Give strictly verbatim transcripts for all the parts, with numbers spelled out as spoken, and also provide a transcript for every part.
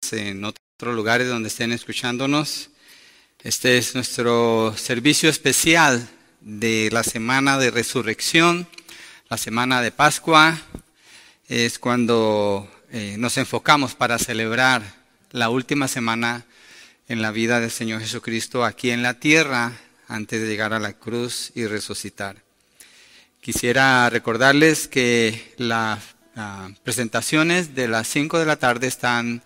en otros lugares donde estén escuchándonos. Este es nuestro servicio especial de la semana de resurrección, la semana de Pascua. Es cuando eh, nos enfocamos para celebrar la última semana en la vida del Señor Jesucristo aquí en la tierra, antes de llegar a la cruz y resucitar. Quisiera recordarles que las uh, presentaciones de las cinco de la tarde están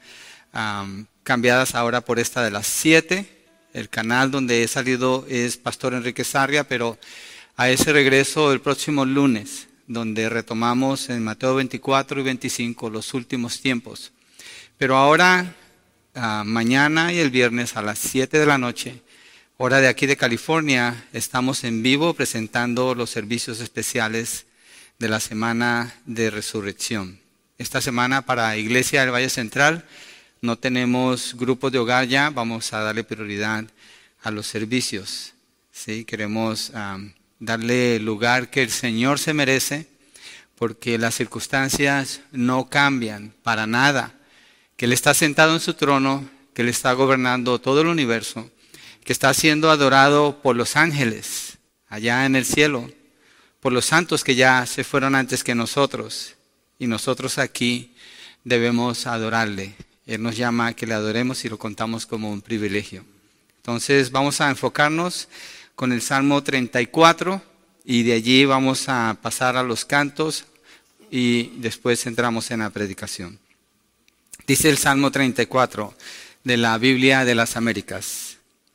um, cambiadas ahora por esta de las siete. El canal donde he salido es Pastor Enrique Sarria, pero a ese regreso el próximo lunes, donde retomamos en Mateo veinticuatro y veinticinco los últimos tiempos. Pero ahora, uh, mañana y el viernes a las siete de la noche, hora de aquí de California, estamos en vivo presentando los servicios especiales de la semana de resurrección. Esta semana para Iglesia del Valle Central no tenemos grupos de hogar ya, vamos a darle prioridad a los servicios. ¿Sí? Queremos um, darle el lugar que el Señor se merece, porque las circunstancias no cambian para nada. Que Él está sentado en su trono, que Él está gobernando todo el universo, que está siendo adorado por los ángeles allá en el cielo, por los santos que ya se fueron antes que nosotros, y nosotros aquí debemos adorarle. Él nos llama a que le adoremos y lo contamos como un privilegio. Entonces vamos a enfocarnos con el Salmo treinta y cuatro y de allí vamos a pasar a los cantos y después entramos en la predicación. Dice el Salmo treinta y cuatro de la Biblia de las Américas.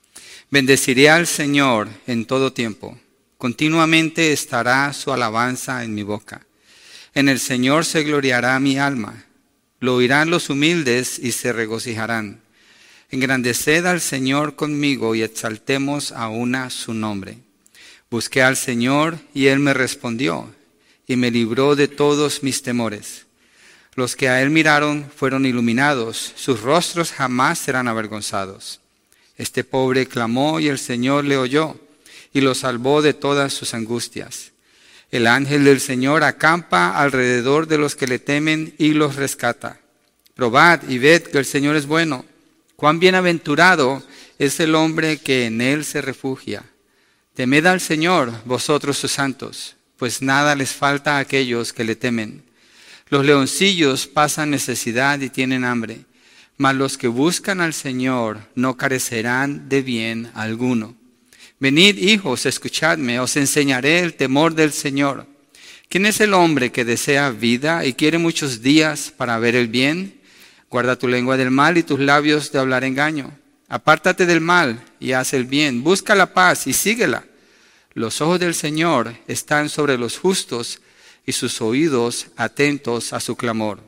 Bendeciré al Señor en todo tiempo. Continuamente estará su alabanza en mi boca. En el Señor se gloriará mi alma. Lo oirán los humildes y se regocijarán. Engrandeced al Señor conmigo y exaltemos a una su nombre. Busqué al Señor y Él me respondió y me libró de todos mis temores. Los que a Él miraron fueron iluminados, sus rostros jamás serán avergonzados. Este pobre clamó y el Señor le oyó y lo salvó de todas sus angustias. El ángel del Señor acampa alrededor de los que le temen y los rescata. Probad y ved que el Señor es bueno. Cuán bienaventurado es el hombre que en Él se refugia. Temed al Señor, vosotros sus santos, pues nada les falta a aquellos que le temen. Los leoncillos pasan necesidad y tienen hambre, mas los que buscan al Señor no carecerán de bien alguno. Venid, hijos, escuchadme, os enseñaré el temor del Señor. ¿Quién es el hombre que desea vida y quiere muchos días para ver el bien? Guarda tu lengua del mal y tus labios de hablar engaño. Apártate del mal y haz el bien. Busca la paz y síguela. Los ojos del Señor están sobre los justos y sus oídos atentos a su clamor.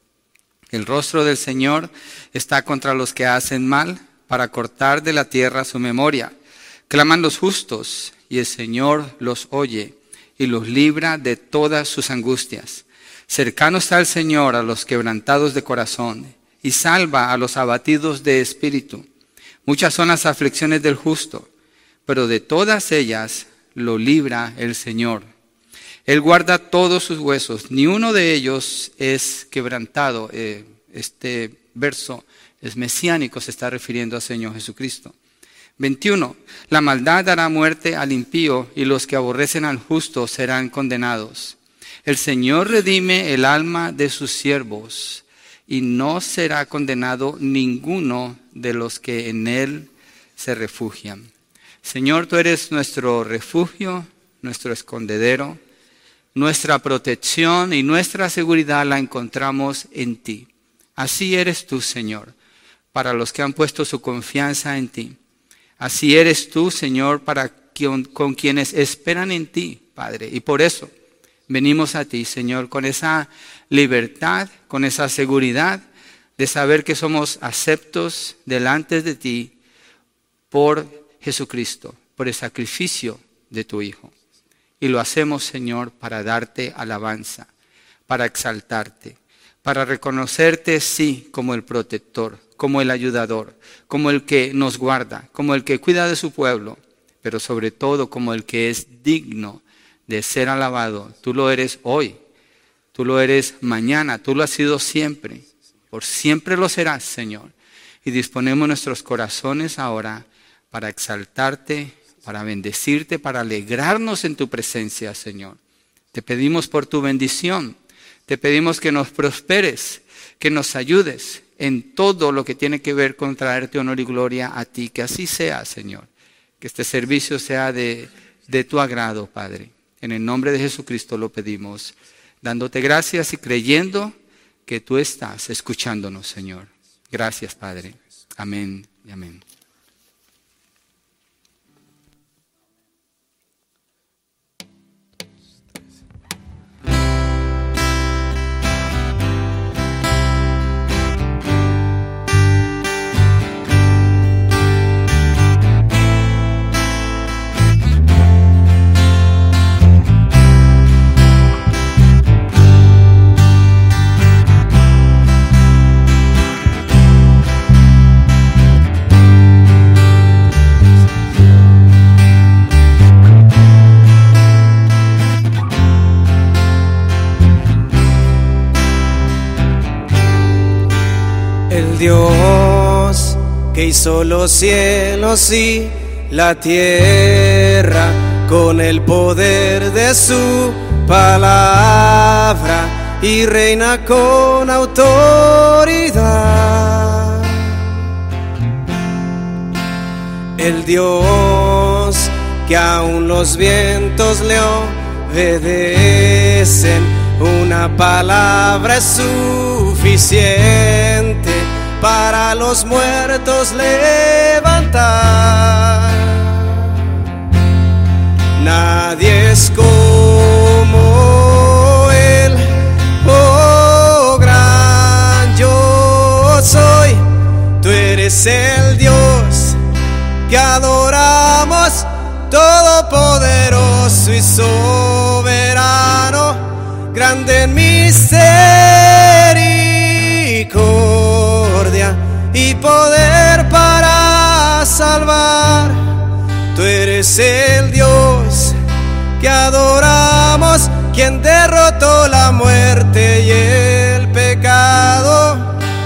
El rostro del Señor está contra los que hacen mal, para cortar de la tierra su memoria. Claman los justos, y el Señor los oye, y los libra de todas sus angustias. Cercano está el Señor a los quebrantados de corazón, y salva a los abatidos de espíritu. Muchas son las aflicciones del justo, pero de todas ellas lo libra el Señor. Él guarda todos sus huesos, ni uno de ellos es quebrantado. Eh, este verso es mesiánico, se está refiriendo al Señor Jesucristo. veintiuno. La maldad dará muerte al impío y los que aborrecen al justo serán condenados. El Señor redime el alma de sus siervos y no será condenado ninguno de los que en Él se refugian. Señor, tú eres nuestro refugio, nuestro escondedero. Nuestra protección y nuestra seguridad la encontramos en ti. Así eres tú, Señor, para los que han puesto su confianza en ti. Así eres tú, Señor, para quien, con quienes esperan en ti, Padre. Y por eso venimos a ti, Señor, con esa libertad, con esa seguridad de saber que somos aceptos delante de ti por Jesucristo, por el sacrificio de tu Hijo. Y lo hacemos, Señor, para darte alabanza, para exaltarte, para reconocerte, sí, como el protector, como el ayudador, como el que nos guarda, como el que cuida de su pueblo, pero sobre todo como el que es digno de ser alabado. Tú lo eres hoy, tú lo eres mañana, tú lo has sido siempre. por siempre lo serás, Señor. Y disponemos nuestros corazones ahora para exaltarte, para bendecirte, para alegrarnos en tu presencia, Señor. Te pedimos por tu bendición, te pedimos que nos prosperes, que nos ayudes en todo lo que tiene que ver con traerte honor y gloria a ti. Que así sea, Señor. Que este servicio sea de, de tu agrado, Padre. En el nombre de Jesucristo lo pedimos, dándote gracias y creyendo que tú estás escuchándonos, Señor. Gracias, Padre. Amén y amén. Dios que hizo los cielos y la tierra con el poder de su palabra y reina con autoridad. El Dios que aún los vientos le obedecen, una palabra es suficiente para los muertos levantar. Nadie es como Él, oh gran yo soy. Tú eres el Dios que adoramos, todopoderoso y soberano, grande en misericordia y poder para salvar. Tú eres el Dios que adoramos, quien derrotó la muerte y el pecado,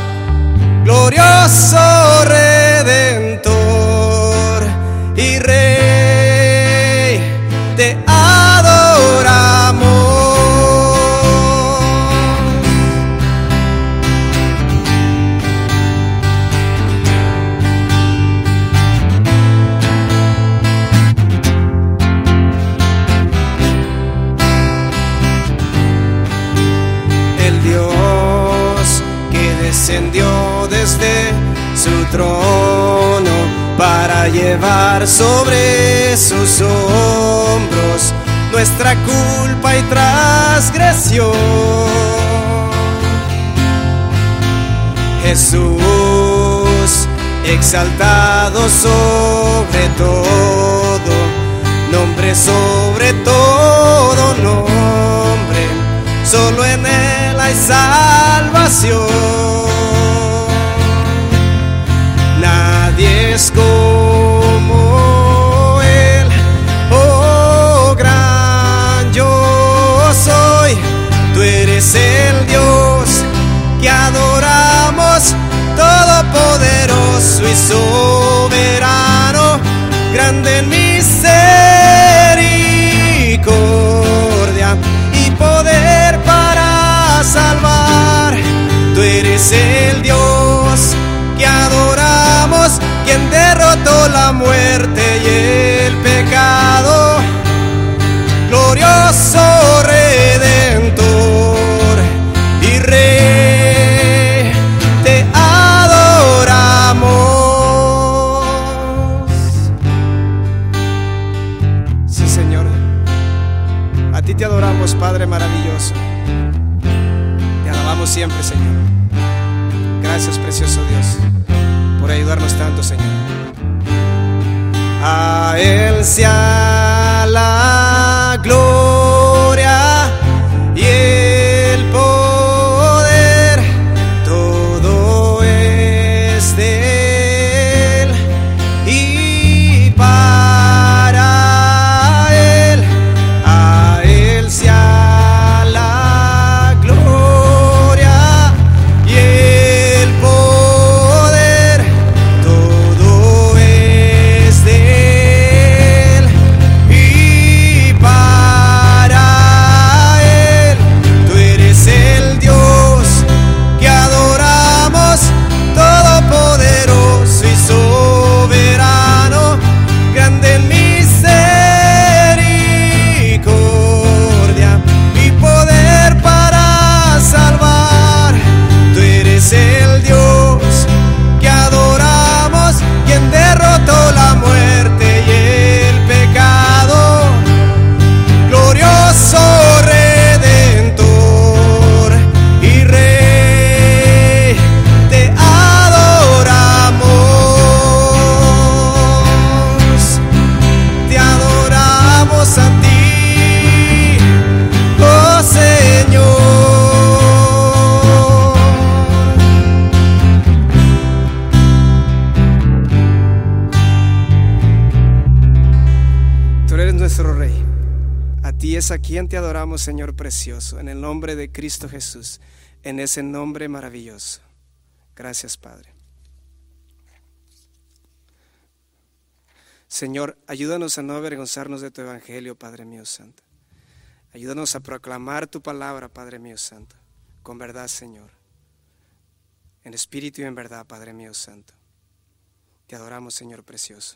glorioso Redentor y Rey, te adoramos. Descendió desde su trono para llevar sobre sus hombros nuestra culpa y transgresión. Jesús, exaltado sobre todo, nombre sobre todo nombre, solo en Él hay salvación. Nadie es como Él, oh gran yo soy. Tú eres el Dios que adoramos, todopoderoso y soberano, grande en misericordia y poder para salvar. Tú eres el Dios que adoramos, quien derrotó la muerte y el pecado, glorioso Redentor y Rey, te adoramos. Sí, Señor, a ti te adoramos, Padre maravilloso. Te alabamos siempre, Señor. Gracias, precioso Dios, por ayudarnos tanto, Señor. A Él sea la gloria y el poder, todo es de Él y para Él. A Él sea la gloria y el ti es a quien te adoramos, Señor precioso, en el nombre de Cristo Jesús, en ese nombre maravilloso. Gracias, Padre. Señor, ayúdanos a no avergonzarnos de tu evangelio, Padre mío santo. Ayúdanos a proclamar tu palabra, Padre mío santo, con verdad, Señor, en espíritu y en verdad, Padre mío santo. Te adoramos, Señor precioso.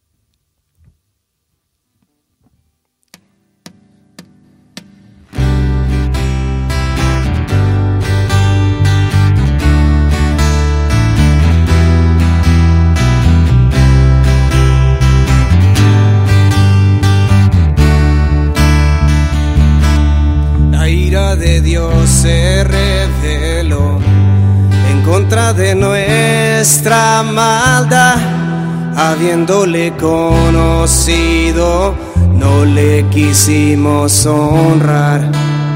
La ira de Dios se reveló en contra de nuestra maldad, habiéndole conocido, no le quisimos honrar.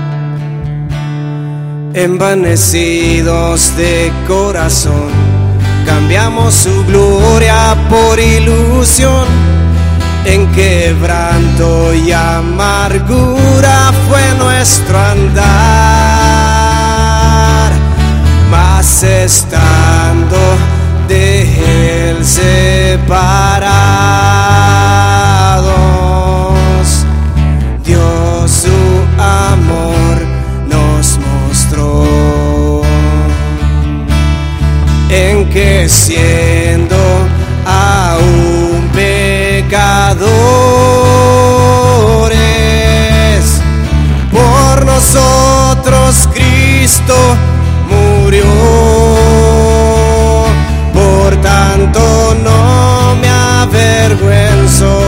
Envanecidos de corazón, cambiamos su gloria por ilusión. En quebranto y amargura fue nuestro andar, mas estando de él separados, Dios su amor nos mostró, en que siendo aún pecadores, por nosotros Cristo murió. Por tanto no me avergüenzo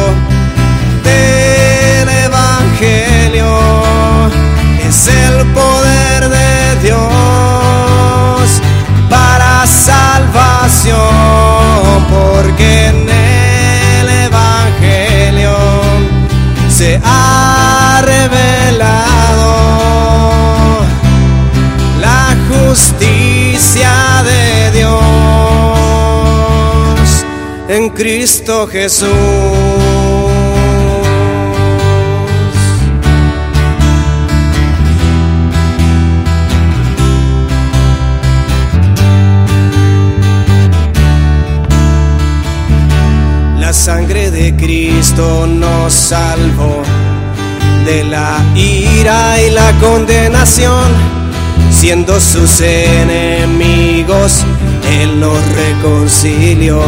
del evangelio, es el poder de Dios para salvación, porque en el evangelio se ha revelado la justicia de Dios en Cristo Jesús. La sangre de Cristo nos salvó de la ira y la condenación. Siendo sus enemigos, Él nos reconcilió.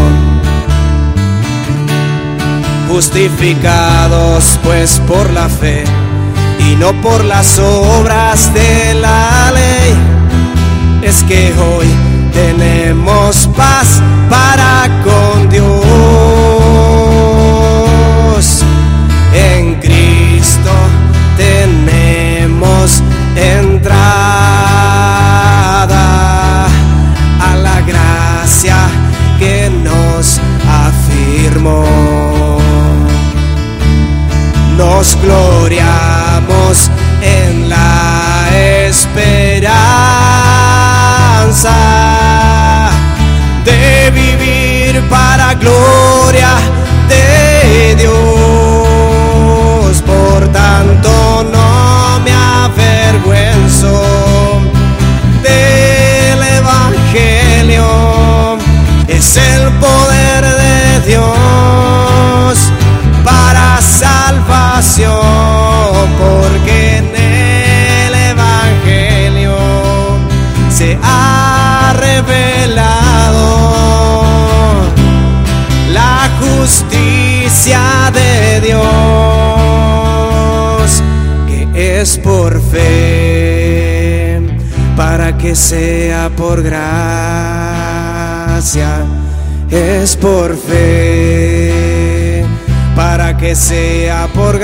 Justificados pues por la fe y no por las obras de la ley, es que hoy tenemos paz para con Dios. En Cristo tenemos entrada a la gracia que nos afirmó. Nos gloriamos en la esperanza de vivir para gloria de Dios. Por tanto no me avergüenzo del evangelio, es el poder de Dios para salvación, porque en el evangelio se ha revelado la justicia de Dios, que es por fe, para que sea por gracia, es por fe, para que sea por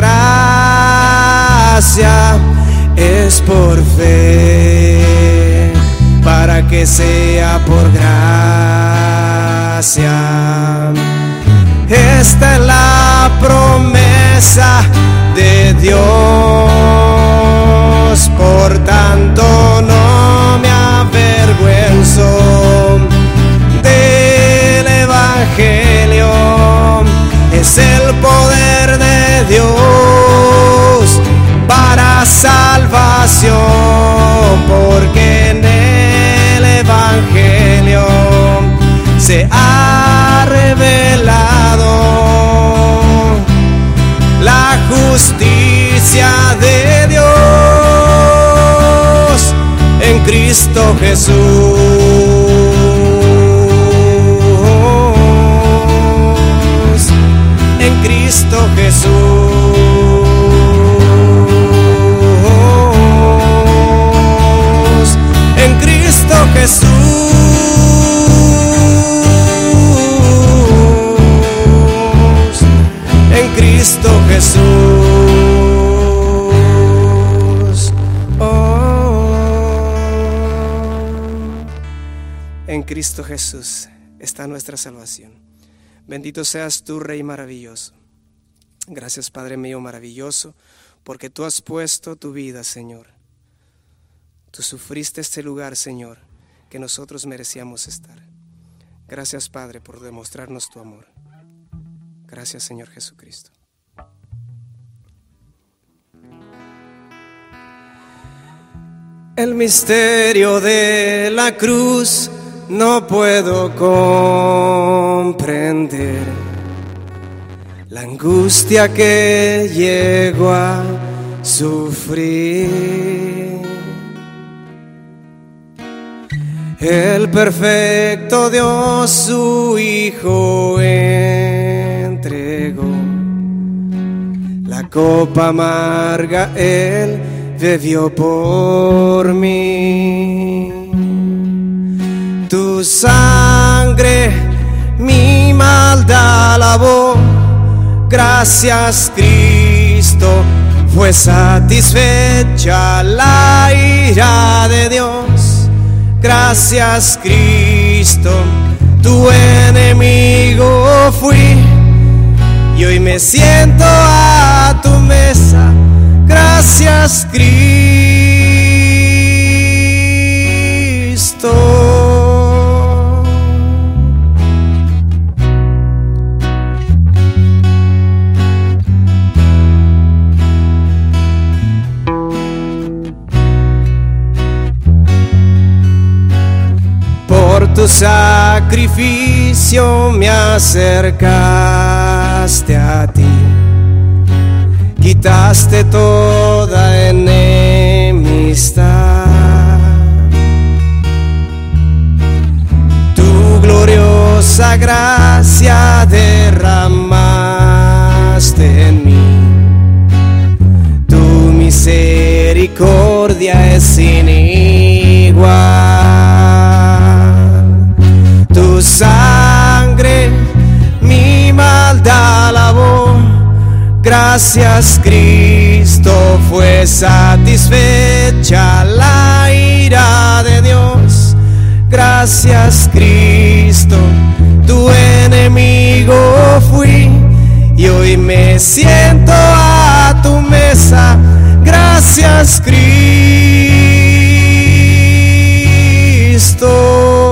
gracia, es por fe, para que sea por gracia. Esta es la promesa de Dios, por tanto no me avergüenzo del evangelio, es el poder de Dios la salvación, porque en el Evangelio se ha revelado la justicia de Dios en Cristo Jesús. En Cristo Jesús. En Cristo Jesús. En Cristo Jesús. Oh. En Cristo Jesús está nuestra salvación. Bendito seas tú, Rey maravilloso. Gracias, Padre mío maravilloso, porque tú has puesto tu vida, Señor. Tú sufriste este lugar, Señor, que nosotros merecíamos estar. Gracias, Padre, por demostrarnos tu amor. Gracias, Señor Jesucristo. El misterio de la cruz no puedo comprender, la angustia que llego a sufrir. El perfecto Dios su Hijo entregó, la copa amarga Él bebió por mí. Tu sangre mi maldad lavó, gracias Cristo, fue satisfecha la ira de Dios. Gracias Cristo, tu enemigo fui, y hoy me siento a tu mesa. Gracias Cristo. Por tu sacrificio me acercaste a ti, quitaste toda enemistad. Tu gloriosa gracia derramaste en mí, tu misericordia es sin igual. Tu sangre mi maldad lavó, gracias Cristo, fue satisfecha la ira de Dios. Gracias Cristo, tu enemigo fui, y hoy me siento a tu mesa. Gracias Cristo.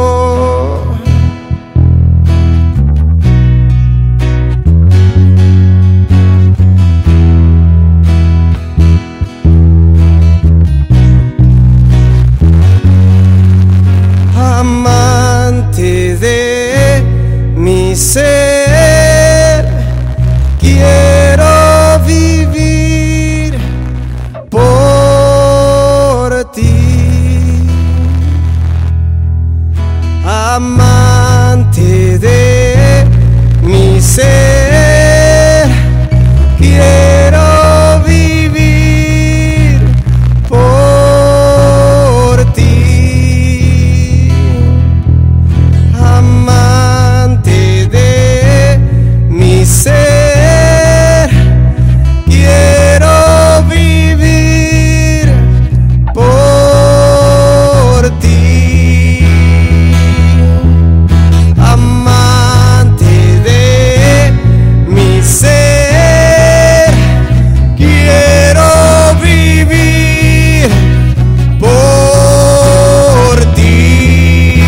Amante de mi ser, quiero vivir por ti. Amante de mi ser, quiero vivir por ti. Amante de mi ser, quiero vivir por ti. Amante de mi ser, quiero vivir por ti.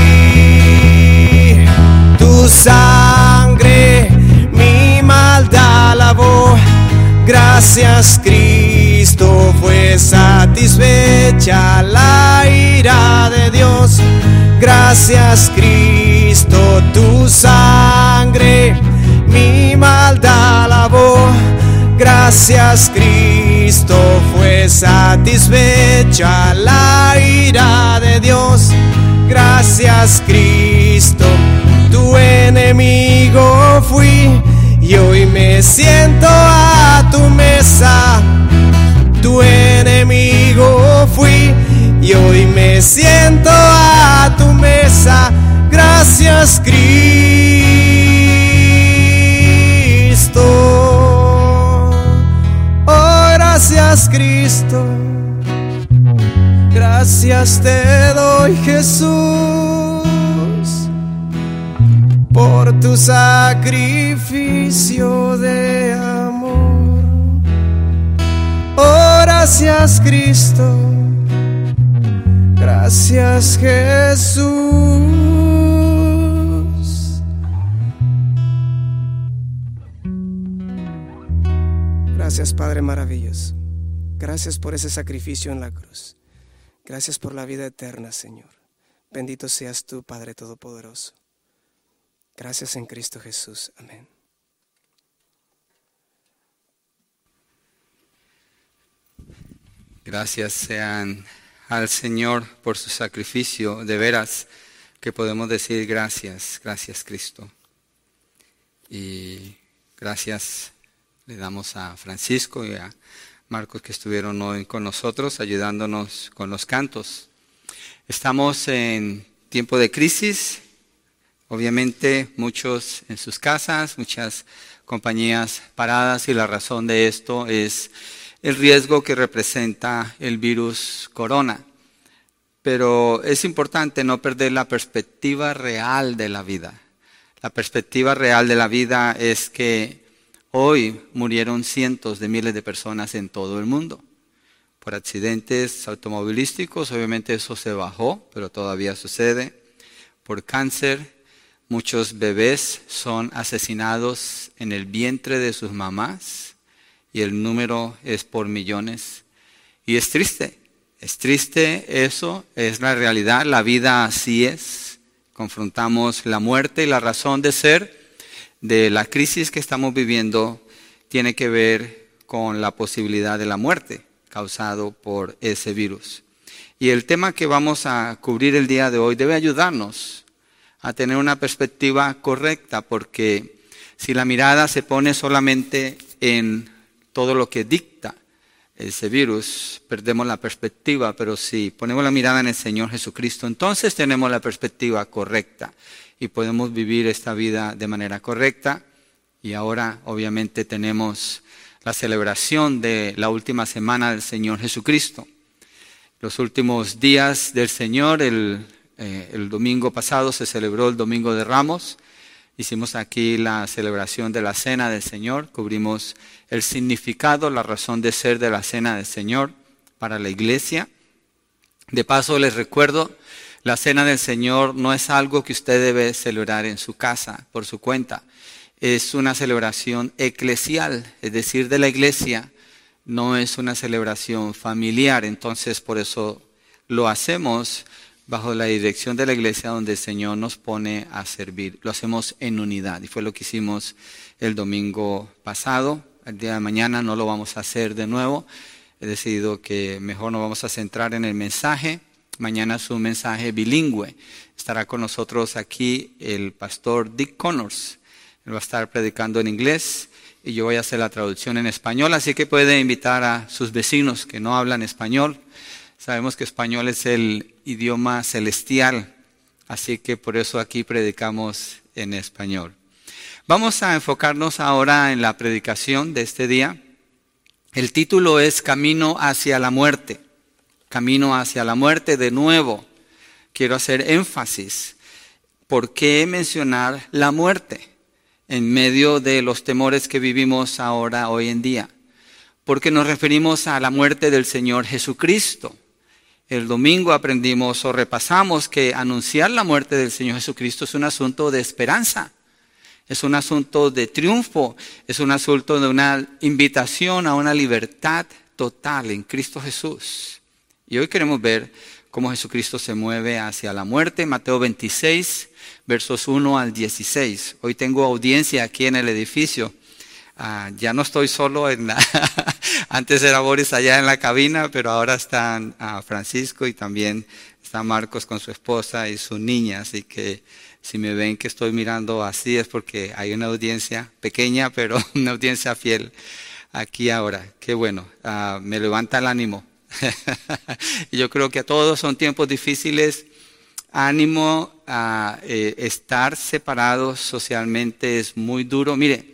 Tu sangre mi maldad lavó, gracias Cristo, fue satisfecha la ira de Dios. Gracias, Cristo, tu sangre mi maldad lavó. Gracias, Cristo, fue satisfecha la ira de Dios. Gracias, Cristo, tu enemigo fui y hoy me siento a tu mesa. Tu enemigo fui y hoy me siento a tu mesa. Gracias, Cristo. Oh, gracias, Cristo. Gracias te doy, Jesús, por tu sacrificio de amor. Oh, gracias, Cristo. Gracias, Jesús. Gracias, Padre maravilloso. Gracias por ese sacrificio en la cruz. Gracias por la vida eterna, Señor. Bendito seas tú, Padre Todopoderoso. Gracias en Cristo Jesús. Amén. Gracias sean al Señor por su sacrificio. De veras que podemos decir gracias, gracias Cristo. Y gracias le damos a Francisco y a Marcos que estuvieron hoy con nosotros ayudándonos con los cantos. Estamos en tiempo de crisis. Obviamente muchos en sus casas, muchas compañías paradas y la razón de esto es el riesgo que representa el virus corona. Pero es importante no perder la perspectiva real de la vida. La perspectiva real de la vida es que hoy murieron cientos de miles de personas en todo el mundo por accidentes automovilísticos. Obviamente eso se bajó, pero todavía sucede. Por cáncer. Muchos bebés son asesinados en el vientre de sus mamás y el número es por millones. Y es triste, es triste eso, es la realidad, la vida así es. Confrontamos la muerte y la razón de ser de la crisis que estamos viviendo tiene que ver con la posibilidad de la muerte causado por ese virus. Y el tema que vamos a cubrir el día de hoy debe ayudarnos a tener una perspectiva correcta, porque si la mirada se pone solamente en todo lo que dicta ese virus, perdemos la perspectiva, pero si ponemos la mirada en el Señor Jesucristo, entonces tenemos la perspectiva correcta y podemos vivir esta vida de manera correcta. Y ahora obviamente tenemos la celebración de la última semana del Señor Jesucristo. Los últimos días del Señor, el Eh, el domingo pasado se celebró el Domingo de Ramos. Hicimos aquí la celebración de la Cena del Señor. Cubrimos el significado, la razón de ser de la Cena del Señor para la iglesia. De paso les recuerdo, la Cena del Señor no es algo que usted debe celebrar en su casa, por su cuenta. Es una celebración eclesial, es decir, de la iglesia. No es una celebración familiar, entonces por eso lo hacemos bajo la dirección de la iglesia donde el Señor nos pone a servir. Lo hacemos en unidad y fue lo que hicimos el domingo pasado. El día de mañana no lo vamos a hacer de nuevo. He decidido que mejor nos vamos a centrar en el mensaje. Mañana es un mensaje bilingüe. Estará con nosotros aquí el pastor Dick Connors. Él va a estar predicando en inglés y yo voy a hacer la traducción en español. Así que puede invitar a sus vecinos que no hablan español. Sabemos que español es el idioma celestial, así que por eso aquí predicamos en español. Vamos a enfocarnos ahora en la predicación de este día. El título es Camino hacia la muerte. Camino hacia la muerte. De nuevo, quiero hacer énfasis. ¿Por qué mencionar la muerte en medio de los temores que vivimos ahora, hoy en día? Porque nos referimos a la muerte del Señor Jesucristo. El domingo aprendimos o repasamos que anunciar la muerte del Señor Jesucristo es un asunto de esperanza, es un asunto de triunfo, es un asunto de una invitación a una libertad total en Cristo Jesús. Y hoy queremos ver cómo Jesucristo se mueve hacia la muerte. Mateo veintiséis, versos uno al dieciséis. Hoy tengo audiencia aquí en el edificio. Uh, ya no estoy solo en la antes era Boris allá en la cabina, pero ahora están uh, Francisco y también está Marcos con su esposa y su niña. Así que si me ven que estoy mirando así es porque hay una audiencia pequeña, pero una audiencia fiel aquí ahora. Qué bueno, uh, me levanta el ánimo. Y yo creo que a todos son tiempos difíciles. Ánimo a eh, estar separados socialmente es muy duro. Mire,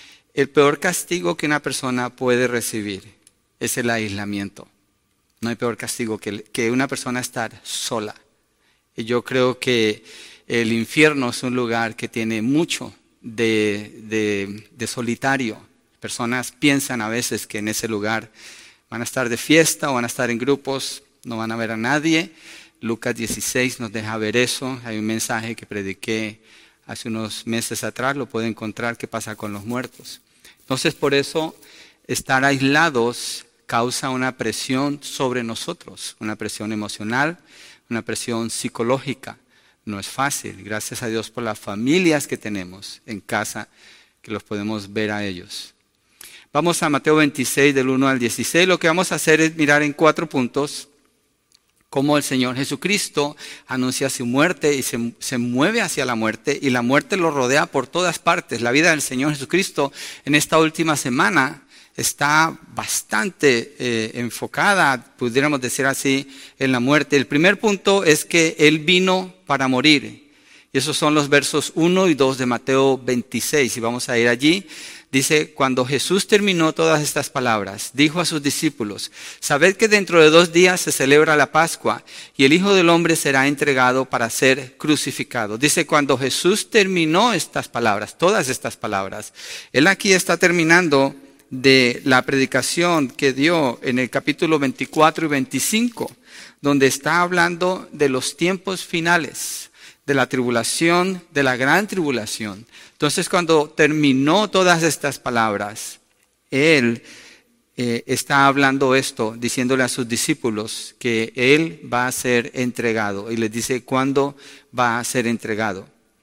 el peor castigo que una persona puede recibir es el aislamiento. No hay peor castigo que, que una persona estar sola. Y yo creo que el infierno es un lugar que tiene mucho de, de, de solitario. Personas piensan a veces que en ese lugar van a estar de fiesta o van a estar en grupos, no van a ver a nadie. Lucas dieciséis nos deja ver eso. Hay un mensaje que prediqué hace unos meses atrás, lo puede encontrar, qué pasa con los muertos. Entonces, por eso, estar aislados causa una presión sobre nosotros, una presión emocional, una presión psicológica. No es fácil. Gracias a Dios por las familias que tenemos en casa, que los podemos ver a ellos. Vamos a Mateo veintiséis, del uno al dieciséis. Lo que vamos a hacer es mirar en cuatro puntos cómo el Señor Jesucristo anuncia su muerte y se, se mueve hacia la muerte, y la muerte lo rodea por todas partes. La vida del Señor Jesucristo en esta última semana está bastante eh, enfocada, pudiéramos decir así, en la muerte. El primer punto es que Él vino para morir. Y esos son los versos uno y dos de Mateo veintiséis. Y vamos a ir allí. Dice, cuando Jesús terminó todas estas palabras, dijo a sus discípulos, sabed que dentro de dos días se celebra la Pascua y el Hijo del Hombre será entregado para ser crucificado. Dice, cuando Jesús terminó estas palabras, todas estas palabras, Él aquí está terminando de la predicación que dio en el capítulo veinticuatro y veinticinco, donde está hablando de los tiempos finales, de la tribulación, de la gran tribulación. Entonces, cuando terminó todas estas palabras, Él eh, está hablando esto, diciéndole a sus discípulos que Él va a ser entregado. Y les dice cuándo va a ser entregado.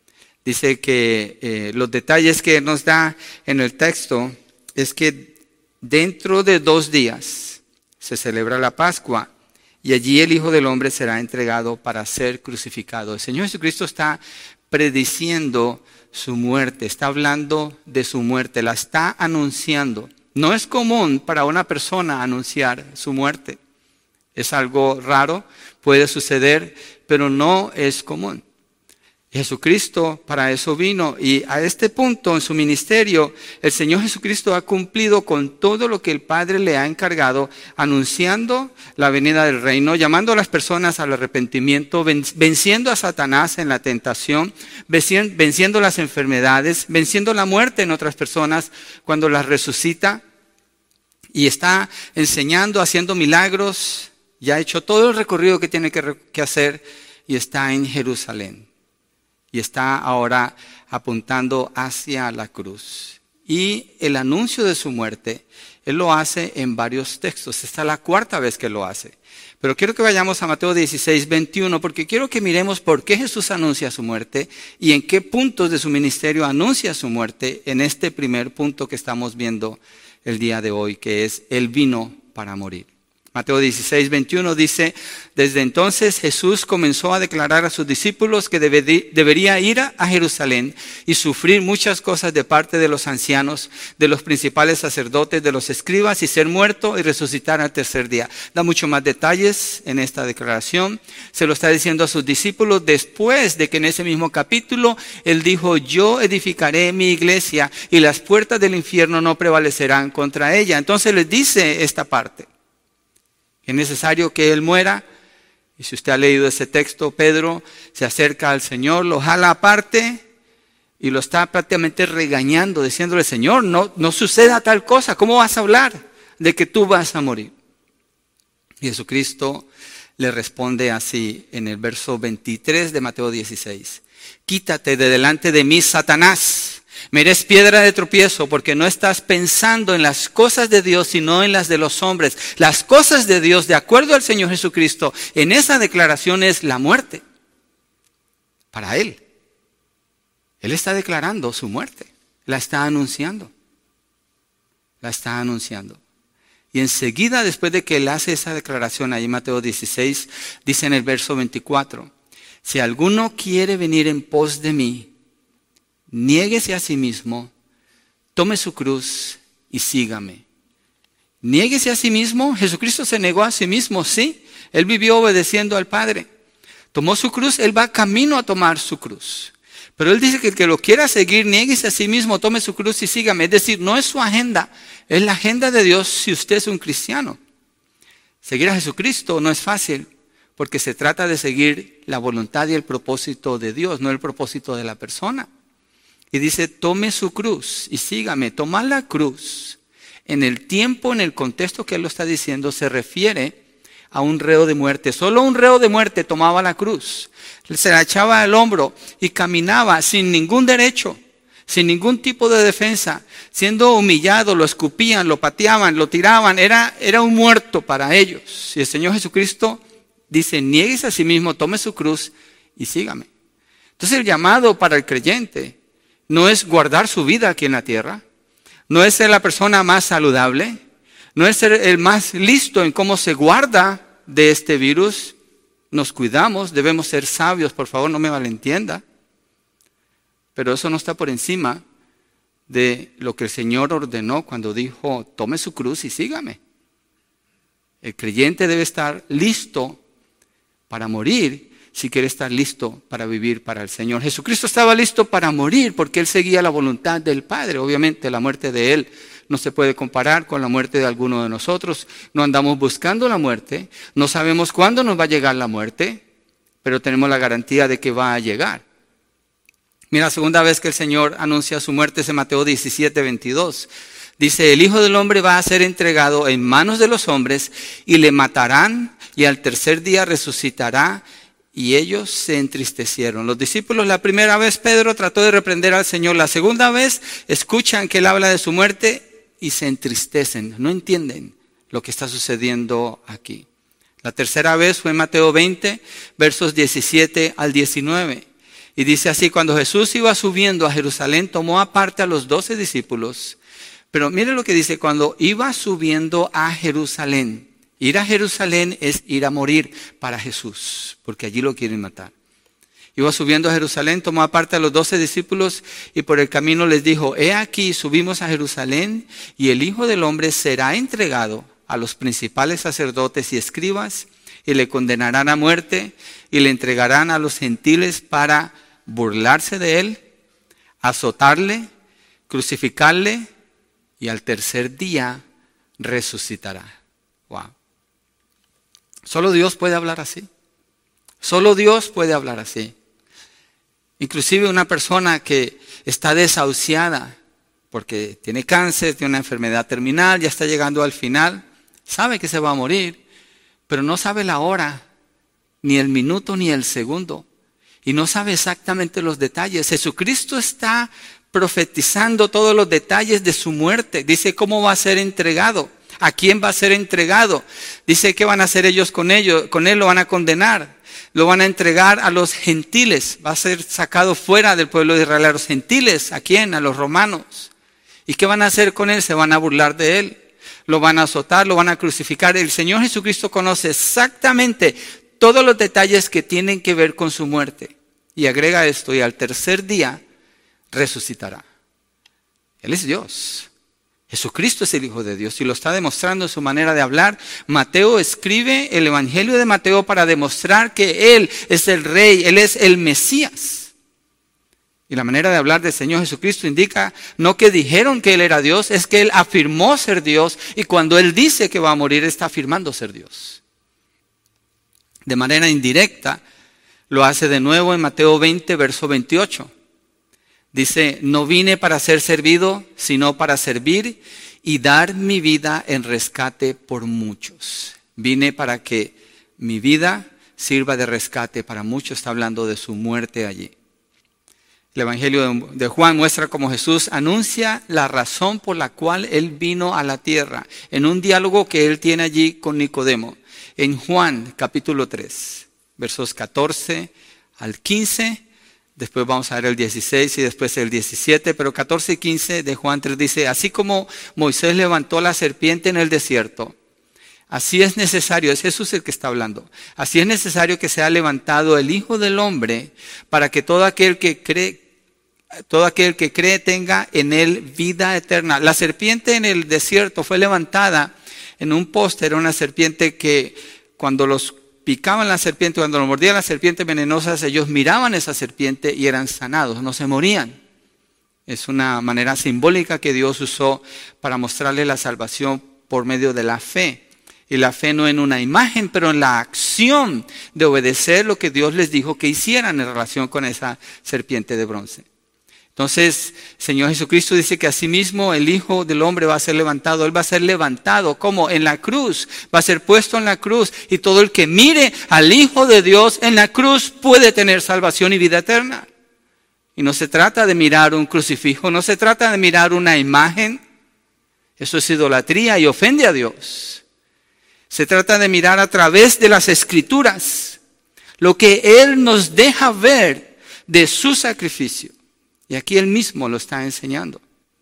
Dice que eh, los detalles que nos da en el texto es que dentro de dos días se celebra la Pascua. Y allí el Hijo del Hombre será entregado para ser crucificado. El Señor Jesucristo está prediciendo su muerte, está hablando de su muerte, la está anunciando. No es común para una persona anunciar su muerte. Es algo raro, puede suceder, pero no es común. Jesucristo para eso vino, y a este punto en su ministerio el Señor Jesucristo ha cumplido con todo lo que el Padre le ha encargado, anunciando la venida del reino, llamando a las personas al arrepentimiento, venciendo a Satanás en la tentación, venciendo las enfermedades, venciendo la muerte en otras personas cuando las resucita, y está enseñando, haciendo milagros. Ya ha hecho todo el recorrido que tiene que, que hacer, y está en Jerusalén. Y está ahora apuntando hacia la cruz. Y el anuncio de su muerte, Él lo hace en varios textos. Esta es la cuarta vez que lo hace. Pero quiero que vayamos a Mateo dieciséis, veintiuno, porque quiero que miremos por qué Jesús anuncia su muerte y en qué puntos de su ministerio anuncia su muerte en este primer punto que estamos viendo el día de hoy, que es Él vino para morir. Mateo dieciséis, veintiuno dice, desde entonces Jesús comenzó a declarar a sus discípulos que debería ir a Jerusalén y sufrir muchas cosas de parte de los ancianos, de los principales sacerdotes, de los escribas, y ser muerto y resucitar al tercer día. Da mucho más detalles en esta declaración. Se lo está diciendo a sus discípulos después de que en ese mismo capítulo Él dijo, yo edificaré mi iglesia y las puertas del infierno no prevalecerán contra ella. Entonces les dice esta parte. Es necesario que Él muera. Y si usted ha leído ese texto, Pedro se acerca al Señor, lo jala aparte y lo está prácticamente regañando, diciéndole, Señor, no, no suceda tal cosa. ¿Cómo vas a hablar de que tú vas a morir? Y Jesucristo le responde así en el verso veintitrés de Mateo dieciséis. Quítate de delante de mí, Satanás. Me eres piedra de tropiezo porque no estás pensando en las cosas de Dios, sino en las de los hombres. Las cosas de Dios, de acuerdo al Señor Jesucristo, en esa declaración es la muerte. Para Él. Él está declarando su muerte. La está anunciando. La está anunciando. Y enseguida, después de que Él hace esa declaración, ahí en Mateo dieciséis, dice en el verso veinticuatro, si alguno quiere venir en pos de mí, niéguese a sí mismo, tome su cruz y sígame. Niéguese a sí mismo. Jesucristo se negó a sí mismo, sí. Él vivió obedeciendo al Padre. Tomó su cruz, Él va camino a tomar su cruz. Pero Él dice que el que lo quiera seguir, niéguese a sí mismo, tome su cruz y sígame. Es decir, no es su agenda, es la agenda de Dios si usted es un cristiano. Seguir a Jesucristo no es fácil, porque se trata de seguir la voluntad y el propósito de Dios, no el propósito de la persona. Y dice, tome su cruz y sígame. Tomar la cruz, en el tiempo, en el contexto que Él lo está diciendo, se refiere a un reo de muerte. Solo un reo de muerte tomaba la cruz. Se la echaba al hombro y caminaba sin ningún derecho, sin ningún tipo de defensa, siendo humillado, lo escupían, lo pateaban, lo tiraban. Era, era un muerto para ellos. Y el Señor Jesucristo dice, niéguese a sí mismo, tome su cruz y sígame. Entonces el llamado para el creyente no es guardar su vida aquí en la tierra, no es ser la persona más saludable, no es ser el más listo en cómo se guarda de este virus. Nos cuidamos, debemos ser sabios, por favor no me malentienda. Pero eso no está por encima de lo que el Señor ordenó cuando dijo, tome su cruz y sígame. El creyente debe estar listo para morir si quiere estar listo para vivir para el Señor. Jesucristo estaba listo para morir porque Él seguía la voluntad del Padre. Obviamente la muerte de Él no se puede comparar con la muerte de alguno de nosotros. No andamos buscando la muerte, no sabemos cuándo nos va a llegar la muerte, pero tenemos la garantía de que va a llegar. Mira, la segunda vez que el Señor anuncia su muerte es en Mateo diecisiete, veintidós. Dice, el Hijo del Hombre va a ser entregado en manos de los hombres y le matarán y al tercer día resucitará. Y ellos se entristecieron. Los discípulos, la primera vez Pedro trató de reprender al Señor. La segunda vez escuchan que Él habla de su muerte y se entristecen. No entienden lo que está sucediendo aquí. La tercera vez fue en Mateo veinte, versos diecisiete al diecinueve. Y dice así, cuando Jesús iba subiendo a Jerusalén, tomó aparte a los doce discípulos. Pero mire lo que dice, cuando iba subiendo a Jerusalén. Ir a Jerusalén es ir a morir para Jesús, porque allí lo quieren matar. Iba subiendo a Jerusalén, tomó aparte a los doce discípulos y por el camino les dijo, he aquí, subimos a Jerusalén y el Hijo del Hombre será entregado a los principales sacerdotes y escribas y le condenarán a muerte y le entregarán a los gentiles para burlarse de él, azotarle, crucificarle y al tercer día resucitará. Wow. Solo Dios puede hablar así. Solo Dios puede hablar así. Inclusive una persona que está desahuciada porque tiene cáncer, tiene una enfermedad terminal, ya está llegando al final, sabe que se va a morir, pero no sabe la hora, ni el minuto, ni el segundo. Y no sabe exactamente los detalles. Jesucristo está profetizando todos los detalles de su muerte. Dice cómo va a ser entregado. ¿A quién va a ser entregado? Dice qué van a hacer ellos con ellos. Con él lo van a condenar. Lo van a entregar a los gentiles. Va a ser sacado fuera del pueblo de Israel. A los gentiles. ¿A quién? A los romanos. ¿Y qué van a hacer con él? Se van a burlar de él. Lo van a azotar, lo van a crucificar. El Señor Jesucristo conoce exactamente todos los detalles que tienen que ver con su muerte. Y agrega esto, y al tercer día resucitará. Él es Dios. Jesucristo es el Hijo de Dios y lo está demostrando en su manera de hablar. Mateo escribe el Evangelio de Mateo para demostrar que Él es el Rey, Él es el Mesías. Y la manera de hablar del Señor Jesucristo indica no que dijeron que Él era Dios, es que Él afirmó ser Dios y cuando Él dice que va a morir está afirmando ser Dios. De manera indirecta lo hace de nuevo en Mateo veinte, verso veintiocho. Dice, no vine para ser servido, sino para servir y dar mi vida en rescate por muchos. Vine para que mi vida sirva de rescate para muchos. Está hablando de su muerte allí. El Evangelio de Juan muestra cómo Jesús anuncia la razón por la cual Él vino a la tierra, en un diálogo que Él tiene allí con Nicodemo. En Juan capítulo tres, versos catorce al quince, después vamos a ver el dieciséis y después el diecisiete, pero catorce y quince de Juan tres dice, así como Moisés levantó la serpiente en el desierto, así es necesario, es Jesús el que está hablando, así es necesario que sea levantado el Hijo del Hombre para que todo aquel que cree Todo aquel que cree tenga en él vida eterna. La serpiente en el desierto fue levantada en un poste. Era una serpiente que cuando los picaban la serpiente, cuando los mordían las serpientes venenosas, ellos miraban esa serpiente y eran sanados, no se morían. Es una manera simbólica que Dios usó para mostrarle la salvación por medio de la fe. Y la fe no en una imagen, pero en la acción de obedecer lo que Dios les dijo que hicieran en relación con esa serpiente de bronce. Entonces, Señor Jesucristo dice que asimismo el Hijo del Hombre va a ser levantado. Él va a ser levantado, ¿cómo? En la cruz. Va a ser puesto en la cruz. Y todo el que mire al Hijo de Dios en la cruz puede tener salvación y vida eterna. Y no se trata de mirar un crucifijo, no se trata de mirar una imagen. Eso es idolatría y ofende a Dios. Se trata de mirar a través de las Escrituras lo que Él nos deja ver de su sacrificio. Y aquí Él mismo lo está enseñando.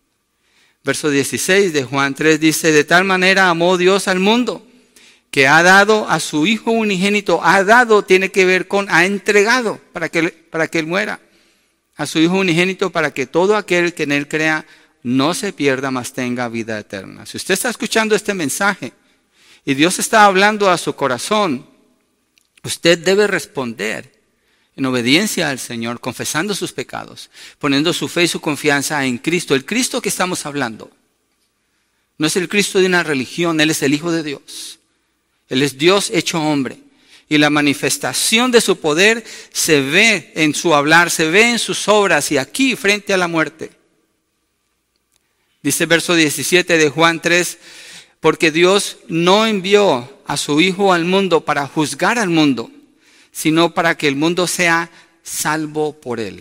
Verso dieciséis de Juan tres dice, de tal manera amó Dios al mundo, que ha dado a su Hijo unigénito. Ha dado tiene que ver con, ha entregado para que, para que Él muera. A su Hijo unigénito para que todo aquel que en Él crea no se pierda, mas tenga vida eterna. Si usted está escuchando este mensaje y Dios está hablando a su corazón, usted debe responder en obediencia al Señor, confesando sus pecados, poniendo su fe y su confianza en Cristo. El Cristo que estamos hablando no es el Cristo de una religión, Él es el Hijo de Dios. Él es Dios hecho hombre. Y la manifestación de su poder se ve en su hablar, se ve en sus obras y aquí frente a la muerte. Dice verso diecisiete de Juan tres, porque Dios no envió a su Hijo al mundo para juzgar al mundo, sino para que el mundo sea salvo por Él.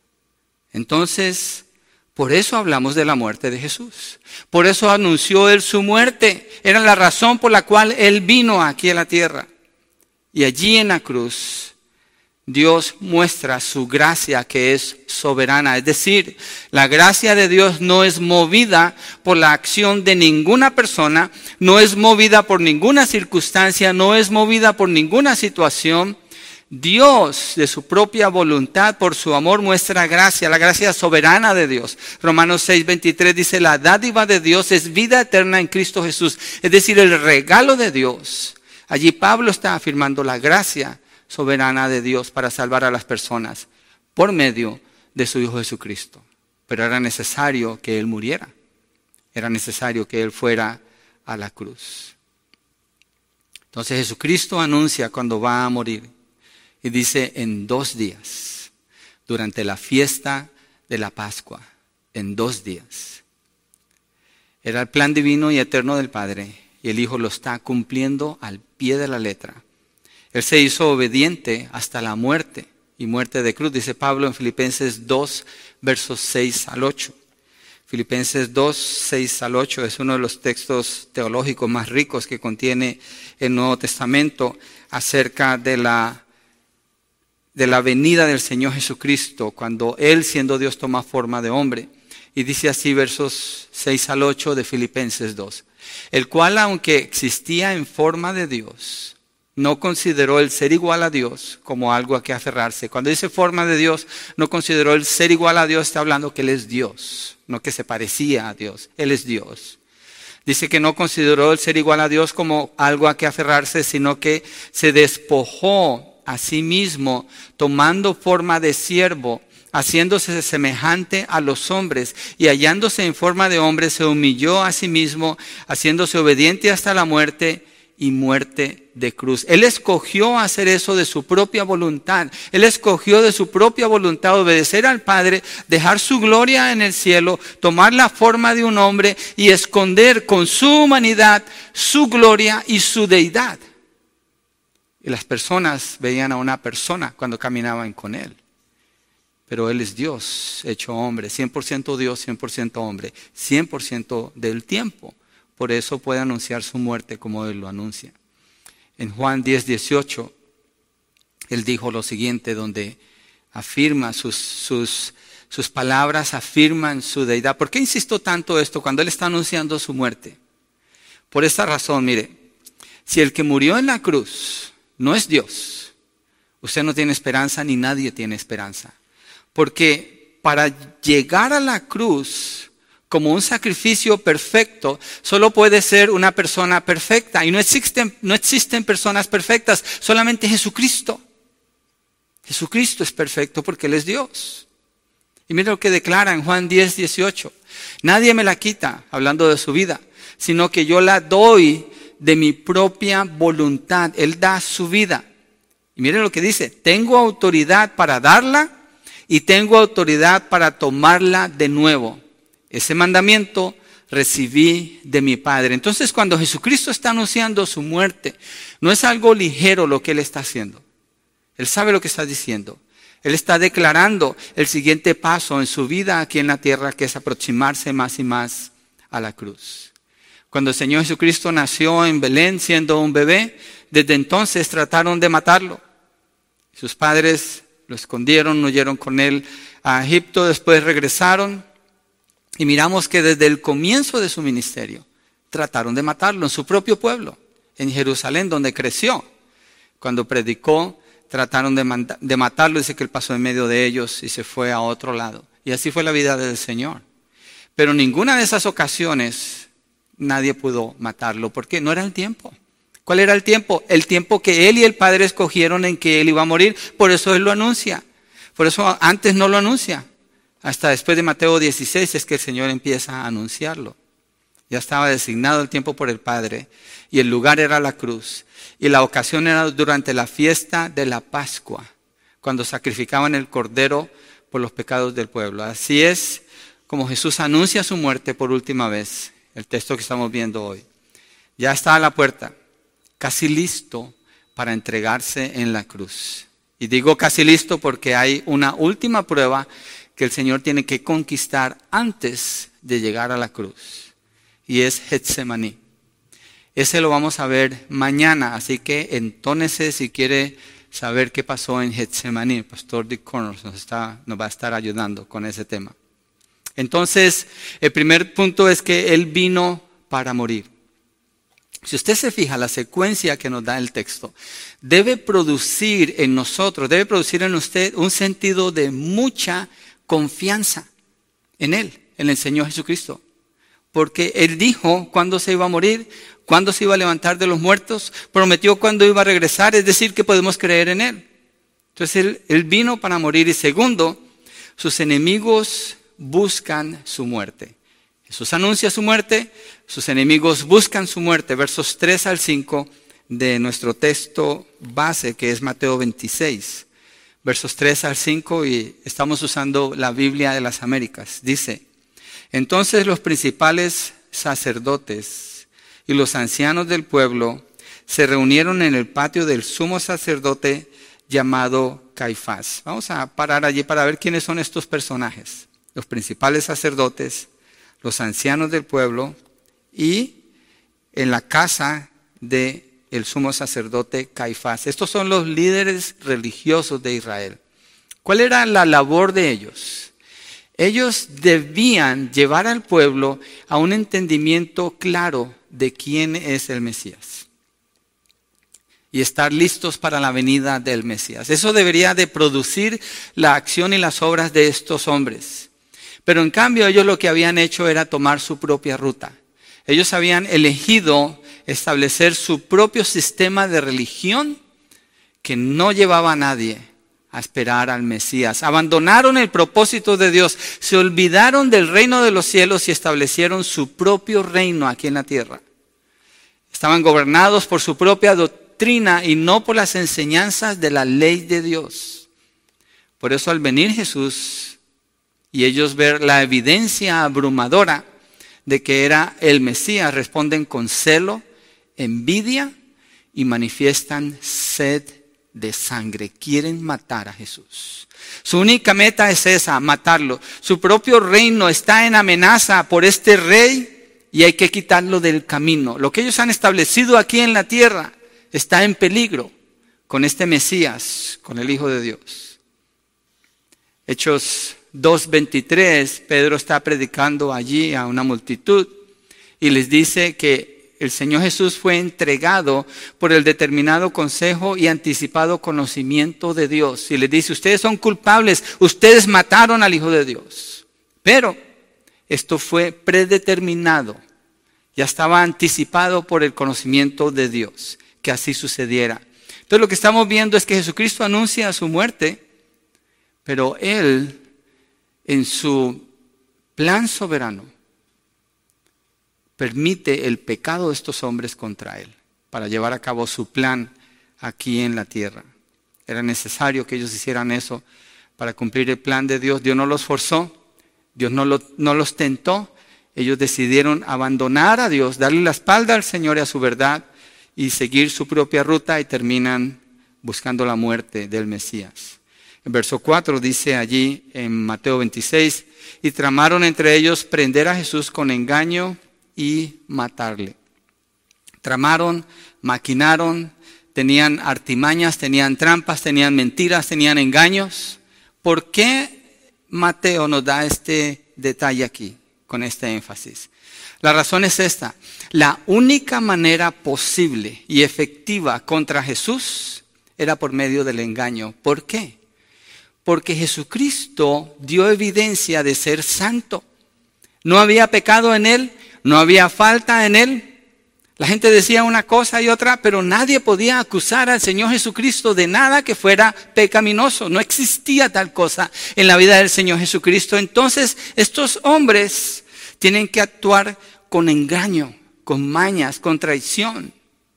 Entonces, por eso hablamos de la muerte de Jesús. Por eso anunció Él su muerte. Era la razón por la cual Él vino aquí a la tierra. Y allí en la cruz, Dios muestra su gracia que es soberana. Es decir, la gracia de Dios no es movida por la acción de ninguna persona, no es movida por ninguna circunstancia, no es movida por ninguna situación. Dios, de su propia voluntad, por su amor, muestra gracia, la gracia soberana de Dios. Romanos seis veintitrés dice, la dádiva de Dios es vida eterna en Cristo Jesús. Es decir, el regalo de Dios. Allí Pablo está afirmando la gracia soberana de Dios para salvar a las personas por medio de su Hijo Jesucristo. Pero era necesario que Él muriera. Era necesario que Él fuera a la cruz. Entonces Jesucristo anuncia cuando va a morir. Y dice, en dos días, durante la fiesta de la Pascua, en dos días. Era el plan divino y eterno del Padre, y el Hijo lo está cumpliendo al pie de la letra. Él se hizo obediente hasta la muerte, y muerte de cruz, dice Pablo en Filipenses dos, versos seis al ocho. Filipenses dos, seis al ocho es uno de los textos teológicos más ricos que contiene el Nuevo Testamento acerca de la de la venida del Señor Jesucristo, cuando Él, siendo Dios, toma forma de hombre. Y dice así versos seis al ocho de Filipenses dos. El cual, aunque existía en forma de Dios, no consideró el ser igual a Dios como algo a que aferrarse. Cuando dice forma de Dios, no consideró el ser igual a Dios, está hablando que Él es Dios, no que se parecía a Dios. Él es Dios. Dice que no consideró el ser igual a Dios como algo a que aferrarse, sino que se despojó a sí mismo, tomando forma de siervo, haciéndose semejante a los hombres, y hallándose en forma de hombre, se humilló a sí mismo, haciéndose obediente hasta la muerte y muerte de cruz. Él escogió hacer eso de su propia voluntad. Él escogió de su propia voluntad obedecer al Padre, dejar su gloria en el cielo, tomar la forma de un hombre y esconder con su humanidad su gloria y su deidad. Y las personas veían a una persona cuando caminaban con Él. pero Él es Dios hecho hombre, cien por ciento Dios, cien por ciento hombre, cien por ciento del tiempo. Por eso puede anunciar su muerte como Él lo anuncia. En Juan diez, dieciocho, Él dijo lo siguiente, donde afirma sus, sus, sus palabras, afirman su deidad. ¿Por qué insisto tanto esto cuando Él está anunciando su muerte? Por esta razón, mire, si el que murió en la cruz no es Dios, usted no tiene esperanza ni nadie tiene esperanza. Porque para llegar a la cruz como un sacrificio perfecto, solo puede ser una persona perfecta. Y no existen, no existen personas perfectas, solamente Jesucristo. Jesucristo es perfecto porque Él es Dios. Y mira lo que declara en Juan diez, dieciocho. Nadie me la quita, hablando de su vida, sino que yo la doy de mi propia voluntad. Él da su vida. Y miren lo que dice, tengo autoridad para darla y tengo autoridad para tomarla de nuevo. Ese mandamiento recibí de mi Padre. Entonces, cuando Jesucristo está anunciando su muerte, no es algo ligero lo que Él está haciendo. Él sabe lo que está diciendo. Él está declarando el siguiente paso en su vida aquí en la tierra, que es aproximarse más y más a la cruz. Cuando el Señor Jesucristo nació en Belén siendo un bebé, desde entonces trataron de matarlo. Sus padres lo escondieron, huyeron con él a Egipto, después regresaron. Y miramos que desde el comienzo de su ministerio trataron de matarlo en su propio pueblo, en Jerusalén, donde creció. Cuando predicó, trataron de, manda- de matarlo, dice que él pasó en medio de ellos y se fue a otro lado. Y así fue la vida del Señor. Pero en ninguna de esas ocasiones nadie pudo matarlo, porque no era el tiempo. ¿Cuál era el tiempo? El tiempo que él y el Padre escogieron en que él iba a morir. Por eso él lo anuncia. Por eso antes no lo anuncia. Hasta después de Mateo dieciséis es que el Señor empieza a anunciarlo. Ya estaba designado el tiempo por el Padre y el lugar era la cruz. Y la ocasión era durante la fiesta de la Pascua, cuando sacrificaban el cordero por los pecados del pueblo. Así es como Jesús anuncia su muerte por última vez, el texto que estamos viendo hoy. Ya está a la puerta, casi listo para entregarse en la cruz. Y digo casi listo porque hay una última prueba que el Señor tiene que conquistar antes de llegar a la cruz. Y es Getsemaní. Ese lo vamos a ver mañana, así que entónese si quiere saber qué pasó en Getsemaní. El pastor Dick Connors nos, está, nos va a estar ayudando con ese tema. Entonces, el primer punto es que Él vino para morir. Si usted se fija, la secuencia que nos da el texto debe producir en nosotros, debe producir en usted un sentido de mucha confianza en Él, en el Señor Jesucristo. Porque Él dijo cuándo se iba a morir, cuándo se iba a levantar de los muertos, prometió cuándo iba a regresar, es decir, que podemos creer en Él. Entonces Él, él vino para morir. Y segundo, sus enemigos buscan su muerte. Jesús anuncia su muerte, sus enemigos buscan su muerte. Versos tres al cinco de nuestro texto base, que es Mateo veintiséis. Versos tres al cinco, y estamos usando la Biblia de las Américas. Dice, entonces los principales sacerdotes y los ancianos del pueblo se reunieron en el patio del sumo sacerdote llamado Caifás. Vamos a parar allí para ver quiénes son estos personajes. Los principales sacerdotes, los ancianos del pueblo y en la casa del sumo sacerdote Caifás. Estos son los líderes religiosos de Israel. ¿Cuál era la labor de ellos? Ellos debían llevar al pueblo a un entendimiento claro de quién es el Mesías y estar listos para la venida del Mesías. Eso debería de producir la acción y las obras de estos hombres. Pero en cambio ellos lo que habían hecho era tomar su propia ruta. Ellos habían elegido establecer su propio sistema de religión que no llevaba a nadie a esperar al Mesías. Abandonaron el propósito de Dios, se olvidaron del reino de los cielos y establecieron su propio reino aquí en la tierra. Estaban gobernados por su propia doctrina y no por las enseñanzas de la ley de Dios. Por eso al venir Jesús y ellos ver la evidencia abrumadora de que era el Mesías, responden con celo, envidia y manifiestan sed de sangre. Quieren matar a Jesús. Su única meta es esa, matarlo. Su propio reino está en amenaza por este rey y hay que quitarlo del camino. Lo que ellos han establecido aquí en la tierra está en peligro con este Mesías, con el Hijo de Dios. Hechos dos veintitrés, Pedro está predicando allí a una multitud y les dice que el Señor Jesús fue entregado por el determinado consejo y anticipado conocimiento de Dios. Y les dice, ustedes son culpables, ustedes mataron al Hijo de Dios. Pero esto fue predeterminado, ya estaba anticipado por el conocimiento de Dios, que así sucediera. Entonces lo que estamos viendo es que Jesucristo anuncia su muerte, pero Él, en su plan soberano, permite el pecado de estos hombres contra Él para llevar a cabo su plan aquí en la tierra. Era necesario que ellos hicieran eso para cumplir el plan de Dios. Dios no los forzó, Dios no, lo, no los tentó. Ellos decidieron abandonar a Dios, darle la espalda al Señor y a su verdad y seguir su propia ruta y terminan buscando la muerte del Mesías. En verso cuatro dice allí en Mateo veintiséis, y tramaron entre ellos prender a Jesús con engaño y matarle. Tramaron, maquinaron, tenían artimañas, tenían trampas, tenían mentiras, tenían engaños. ¿Por qué Mateo nos da este detalle aquí, con este énfasis? La razón es esta: la única manera posible y efectiva contra Jesús era por medio del engaño. ¿Por qué? Porque Jesucristo dio evidencia de ser santo. No había pecado en Él, no había falta en Él. La gente decía una cosa y otra, pero nadie podía acusar al Señor Jesucristo de nada que fuera pecaminoso. No existía tal cosa en la vida del Señor Jesucristo. Entonces, estos hombres tienen que actuar con engaño, con mañas, con traición.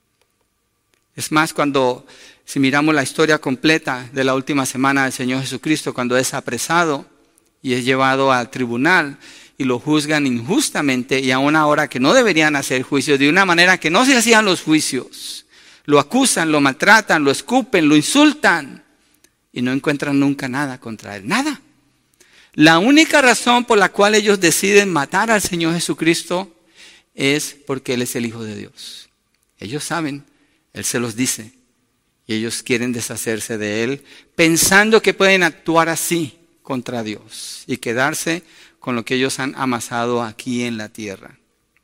Es más, cuando si miramos la historia completa de la última semana del Señor Jesucristo, cuando es apresado y es llevado al tribunal y lo juzgan injustamente y a una hora que no deberían hacer juicio, de una manera que no se hacían los juicios. Lo acusan, lo maltratan, lo escupen, lo insultan y no encuentran nunca nada contra él, nada. La única razón por la cual ellos deciden matar al Señor Jesucristo es porque Él es el Hijo de Dios. Ellos saben, Él se los dice y ellos quieren deshacerse de Él pensando que pueden actuar así contra Dios y quedarse con lo que ellos han amasado aquí en la tierra.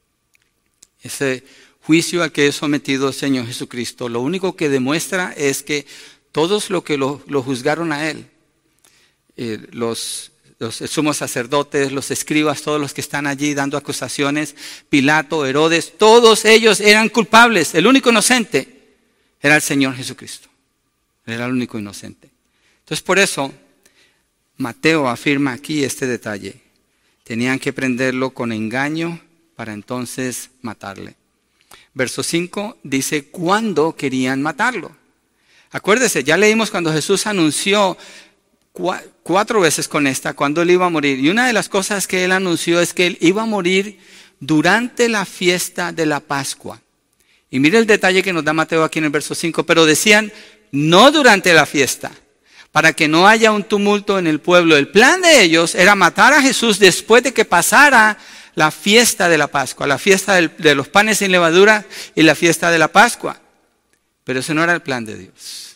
Ese juicio al que es sometido el Señor Jesucristo, lo único que demuestra es que todos los que lo, lo juzgaron a Él, eh, los, los sumos sacerdotes, los escribas, todos los que están allí dando acusaciones, Pilato, Herodes, todos ellos eran culpables. El único inocente era el Señor Jesucristo. Era el único inocente. Entonces por eso Mateo afirma aquí este detalle. Tenían que prenderlo con engaño para entonces matarle. Verso cinco dice cuándo querían matarlo. Acuérdese, ya leímos cuando Jesús anunció cuatro veces con esta, cuando Él iba a morir. Y una de las cosas que Él anunció es que Él iba a morir durante la fiesta de la Pascua. Y mire el detalle que nos da Mateo aquí en el verso cinco. Pero decían, no durante la fiesta, para que no haya un tumulto en el pueblo. El plan de ellos era matar a Jesús después de que pasara la fiesta de la Pascua, la fiesta del, de los panes sin levadura y la fiesta de la Pascua. Pero ese no era el plan de Dios.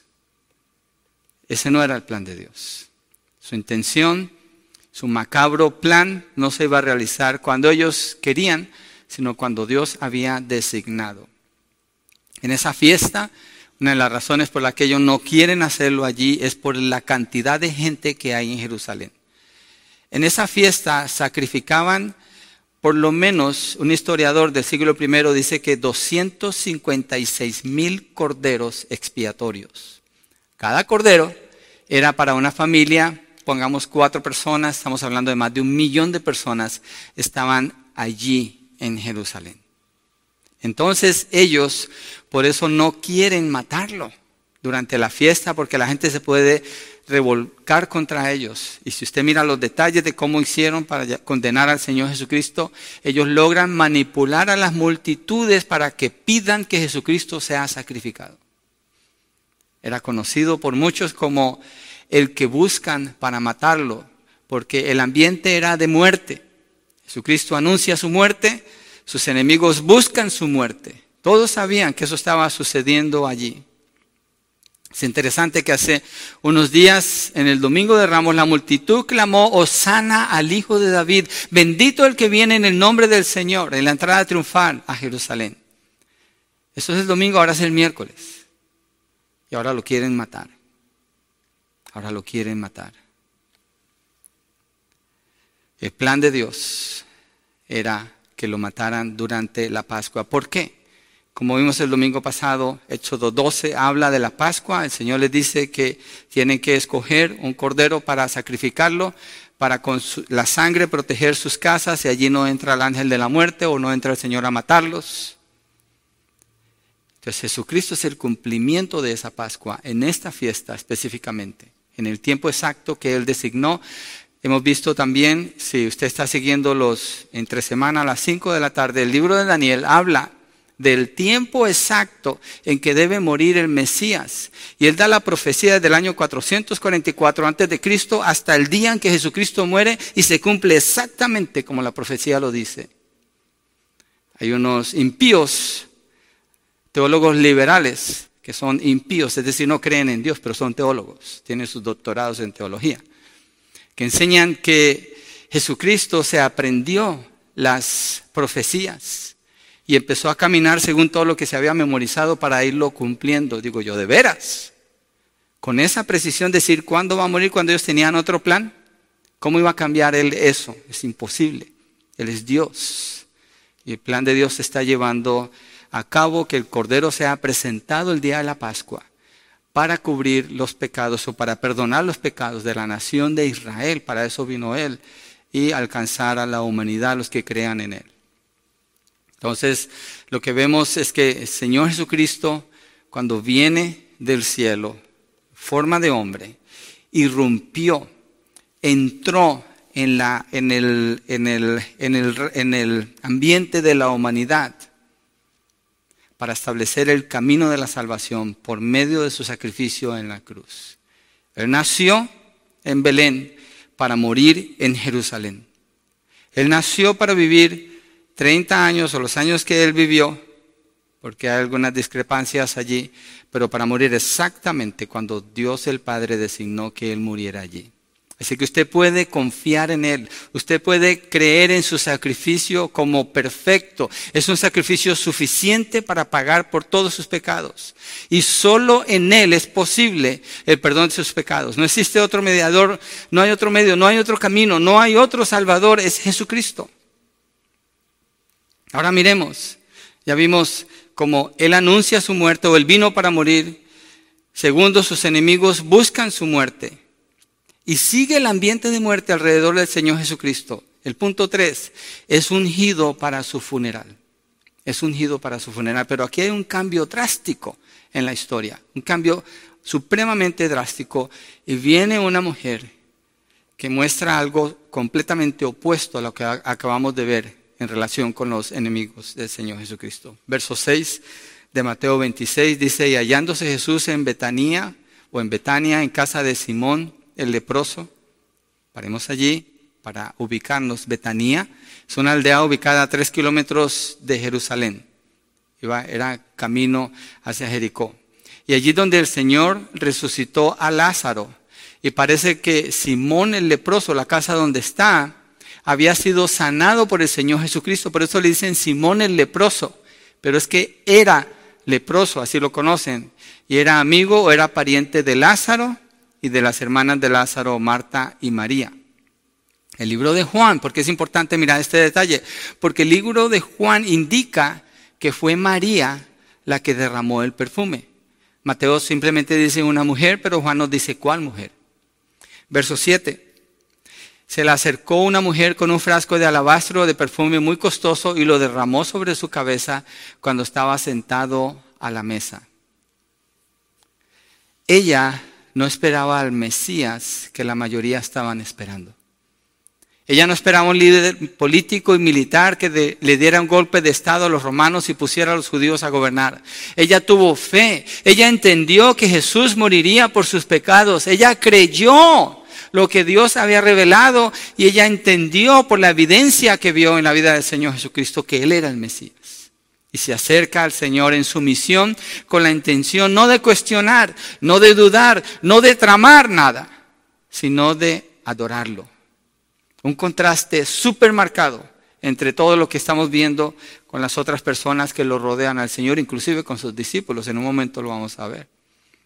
Ese no era el plan de Dios. Su intención, su macabro plan no se iba a realizar cuando ellos querían, sino cuando Dios había designado. En esa fiesta, una de las razones por las que ellos no quieren hacerlo allí es por la cantidad de gente que hay en Jerusalén. En esa fiesta sacrificaban, por lo menos, un historiador del siglo primero dice que doscientos cincuenta y seis mil corderos expiatorios. Cada cordero era para una familia, pongamos cuatro personas, estamos hablando de más de un millón de personas, estaban allí en Jerusalén. Entonces ellos por eso no quieren matarlo durante la fiesta porque la gente se puede revolcar contra ellos. Y si usted mira los detalles de cómo hicieron para condenar al Señor Jesucristo, ellos logran manipular a las multitudes para que pidan que Jesucristo sea sacrificado. Era conocido por muchos como el que buscan para matarlo, porque el ambiente era de muerte. Jesucristo anuncia su muerte, sus enemigos buscan su muerte. Todos sabían que eso estaba sucediendo allí. Es interesante que hace unos días, en el Domingo de Ramos, la multitud clamó: Hosana al Hijo de David, bendito el que viene en el nombre del Señor, en la entrada triunfal a Jerusalén. Eso es el domingo, ahora es el miércoles. Y ahora lo quieren matar. Ahora lo quieren matar. El plan de Dios era que lo mataran durante la Pascua. ¿Por qué? Como vimos el domingo pasado, Éxodo doce habla de la Pascua. El Señor les dice que tienen que escoger un cordero para sacrificarlo, para con su, la sangre proteger sus casas, y allí no entra el ángel de la muerte o no entra el Señor a matarlos. Entonces Jesucristo es el cumplimiento de esa Pascua en esta fiesta específicamente, en el tiempo exacto que Él designó. Hemos visto también, si usted está siguiendo los entre semana a las cinco de la tarde, el libro de Daniel habla del tiempo exacto en que debe morir el Mesías. Y él da la profecía desde el año cuatrocientos cuarenta y cuatro antes de Cristo hasta el día en que Jesucristo muere, y se cumple exactamente como la profecía lo dice. Hay unos impíos, teólogos liberales, que son impíos, es decir, no creen en Dios, pero son teólogos, tienen sus doctorados en teología, que enseñan que Jesucristo se aprendió las profecías y empezó a caminar según todo lo que se había memorizado para irlo cumpliendo. Digo yo, ¿de veras? Con esa precisión decir cuándo va a morir cuando ellos tenían otro plan. ¿Cómo iba a cambiar él eso? Es imposible. Él es Dios. Y el plan de Dios se está llevando a cabo, que el Cordero sea presentado el día de la Pascua para cubrir los pecados o para perdonar los pecados de la nación de Israel. Para eso vino Él, y alcanzar a la humanidad, los que crean en Él. Entonces, lo que vemos es que el Señor Jesucristo, cuando viene del cielo, forma de hombre, irrumpió, entró en, la, en, el, en, el, en, el, en el ambiente de la humanidad para establecer el camino de la salvación por medio de su sacrificio en la cruz. Él nació en Belén para morir en Jerusalén. Él nació para vivir treinta años o los años que él vivió, porque hay algunas discrepancias allí, pero para morir exactamente cuando Dios el Padre designó que él muriera allí. Así que usted puede confiar en él, usted puede creer en su sacrificio como perfecto. Es un sacrificio suficiente para pagar por todos sus pecados. Y solo en él es posible el perdón de sus pecados. No existe otro mediador, no hay otro medio, no hay otro camino, no hay otro salvador, es Jesucristo. Ahora miremos, ya vimos cómo Él anuncia su muerte, o Él vino para morir. Segundo, sus enemigos buscan su muerte. Y sigue el ambiente de muerte alrededor del Señor Jesucristo. El punto tres, es ungido para su funeral. Es ungido para su funeral. Pero aquí hay un cambio drástico en la historia. Un cambio supremamente drástico. Y viene una mujer que muestra algo completamente opuesto a lo que acabamos de ver en relación con los enemigos del Señor Jesucristo. Verso seis de Mateo veintiséis dice: y hallándose Jesús en Betanía, o en Betania, en casa de Simón el leproso. Paremos allí para ubicarnos. Betanía es una aldea ubicada a tres kilómetros de Jerusalén. Iba, era camino hacia Jericó. Y allí donde el Señor resucitó a Lázaro. Y parece que Simón el leproso, la casa donde está, había sido sanado por el Señor Jesucristo. Por eso le dicen Simón el leproso. Pero es que era leproso, así lo conocen. Y era amigo o era pariente de Lázaro y de las hermanas de Lázaro, Marta y María. El libro de Juan, porque es importante mirar este detalle, porque el libro de Juan indica que fue María la que derramó el perfume. Mateo simplemente dice una mujer, pero Juan nos dice cuál mujer. Verso siete. Se le acercó una mujer con un frasco de alabastro de perfume muy costoso y lo derramó sobre su cabeza cuando estaba sentado a la mesa. Ella no esperaba al Mesías que la mayoría estaban esperando. Ella no esperaba un líder político y militar que de, le diera un golpe de estado a los romanos y pusiera a los judíos a gobernar. Ella tuvo fe. Ella entendió que Jesús moriría por sus pecados. Ella creyó lo que Dios había revelado y ella entendió por la evidencia que vio en la vida del Señor Jesucristo que Él era el Mesías. Y se acerca al Señor en su misión con la intención no de cuestionar, no de dudar, no de tramar nada, sino de adorarlo. Un contraste súper marcado entre todo lo que estamos viendo con las otras personas que lo rodean al Señor, inclusive con sus discípulos. En un momento lo vamos a ver.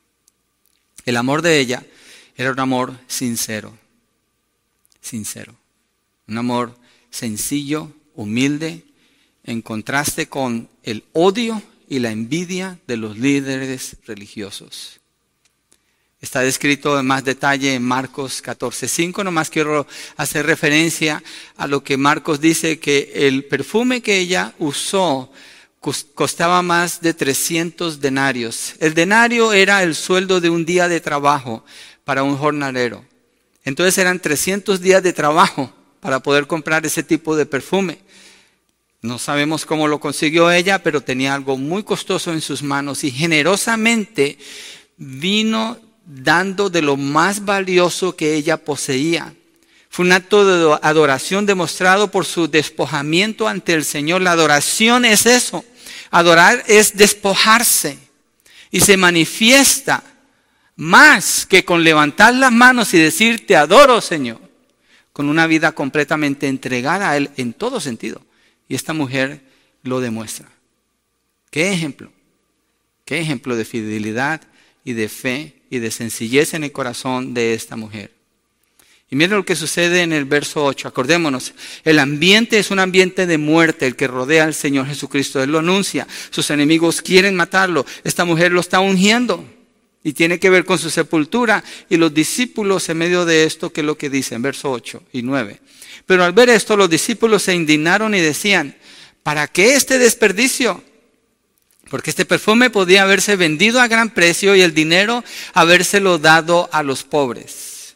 El amor de ella era un amor sincero, sincero. Un amor sencillo, humilde, en contraste con el odio y la envidia de los líderes religiosos. Está descrito en más detalle en Marcos catorce cinco. Nomás quiero hacer referencia a lo que Marcos dice, que el perfume que ella usó costaba más de trescientos denarios. El denario era el sueldo de un día de trabajo para un jornalero. Entonces eran trescientos días de trabajo para poder comprar ese tipo de perfume. No sabemos cómo lo consiguió ella, pero tenía algo muy costoso en sus manos y generosamente vino dando de lo más valioso que ella poseía. Fue un acto de adoración demostrado por su despojamiento ante el Señor. La adoración es eso. Adorar es despojarse. Y se manifiesta más que con levantar las manos y decir, te adoro, Señor. Con una vida completamente entregada a Él en todo sentido. Y esta mujer lo demuestra. ¿Qué ejemplo? ¿Qué ejemplo de fidelidad y de fe y de sencillez en el corazón de esta mujer? Y miren lo que sucede en el verso ocho. Acordémonos, el ambiente es un ambiente de muerte, el que rodea al Señor Jesucristo. Él lo anuncia. Sus enemigos quieren matarlo. Esta mujer lo está ungiendo. Y tiene que ver con su sepultura. Y los discípulos en medio de esto, ¿qué es lo que dicen? Verso ocho y nueve. Pero al ver esto, los discípulos se indignaron y decían, ¿para qué este desperdicio? Porque este perfume podía haberse vendido a gran precio y el dinero habérselo dado a los pobres.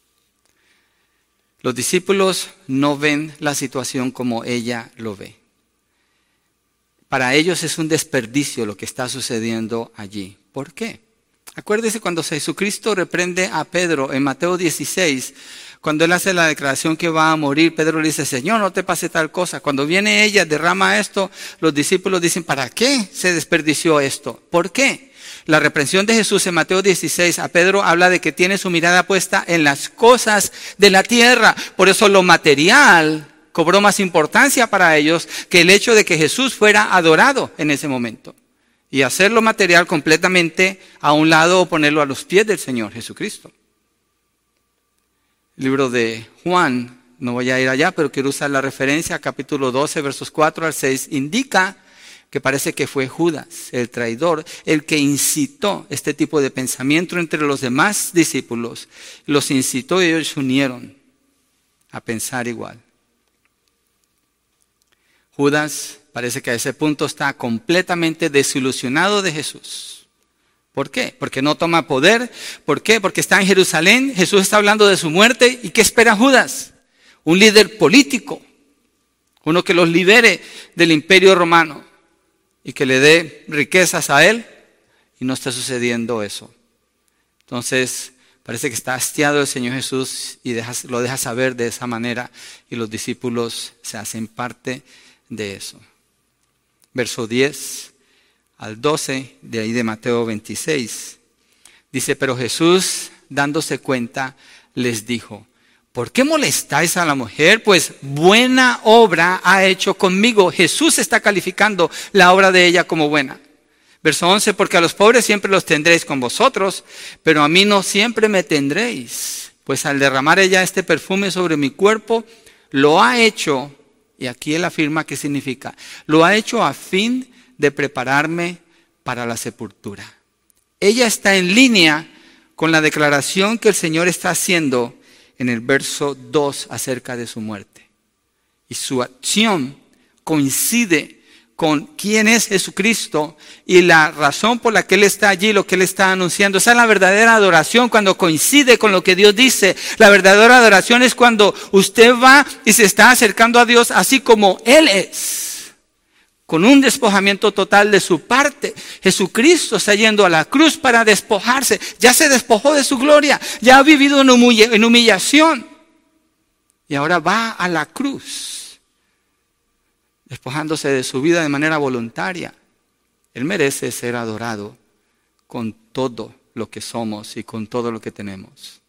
Los discípulos no ven la situación como ella lo ve. Para ellos es un desperdicio lo que está sucediendo allí. ¿Por qué? Acuérdese cuando Jesucristo reprende a Pedro en Mateo dieciséis. Cuando él hace la declaración que va a morir, Pedro le dice, Señor, no te pase tal cosa. Cuando viene ella, derrama esto, los discípulos dicen, ¿para qué se desperdició esto? ¿Por qué? La reprensión de Jesús en Mateo dieciséis a Pedro habla de que tiene su mirada puesta en las cosas de la tierra. Por eso lo material cobró más importancia para ellos que el hecho de que Jesús fuera adorado en ese momento. Y hacer lo material completamente a un lado o ponerlo a los pies del Señor Jesucristo. Libro de Juan, no voy a ir allá, pero quiero usar la referencia, capítulo doce, versos cuatro al seis, indica que parece que fue Judas, el traidor, el que incitó este tipo de pensamiento entre los demás discípulos. Los incitó y ellos se unieron a pensar igual. Judas parece que a ese punto está completamente desilusionado de Jesús. ¿Por qué? Porque no toma poder. ¿Por qué? Porque está en Jerusalén. Jesús está hablando de su muerte. ¿Y qué espera Judas? Un líder político. Uno que los libere del imperio romano. Y que le dé riquezas a él. Y no está sucediendo eso. Entonces, parece que está hastiado el Señor Jesús. Y deja, lo deja saber de esa manera. Y los discípulos se hacen parte de eso. Verso diez al doce, de ahí de Mateo veintiséis. Dice, pero Jesús, dándose cuenta, les dijo, ¿por qué molestáis a la mujer? Pues buena obra ha hecho conmigo. Jesús está calificando la obra de ella como buena. Verso once, porque a los pobres siempre los tendréis con vosotros, pero a mí no siempre me tendréis. Pues al derramar ella este perfume sobre mi cuerpo, lo ha hecho, y aquí él afirma qué significa, lo ha hecho a fin de prepararme para la sepultura. Ella está en línea con la declaración que el Señor está haciendo en el verso dos acerca de su muerte. Y su acción coincide con quién es Jesucristo y la razón por la que Él está allí, lo que Él está anunciando. Esa es la verdadera adoración, cuando coincide con lo que Dios dice. La verdadera adoración es cuando usted va y se está acercando a Dios así como Él es, con un despojamiento total de su parte. Jesucristo está yendo a la cruz para despojarse. Ya se despojó de su gloria, ya ha vivido en humilla- en humillación y ahora va a la cruz, despojándose de su vida de manera voluntaria. Él merece ser adorado con todo lo que somos y con todo lo que tenemos.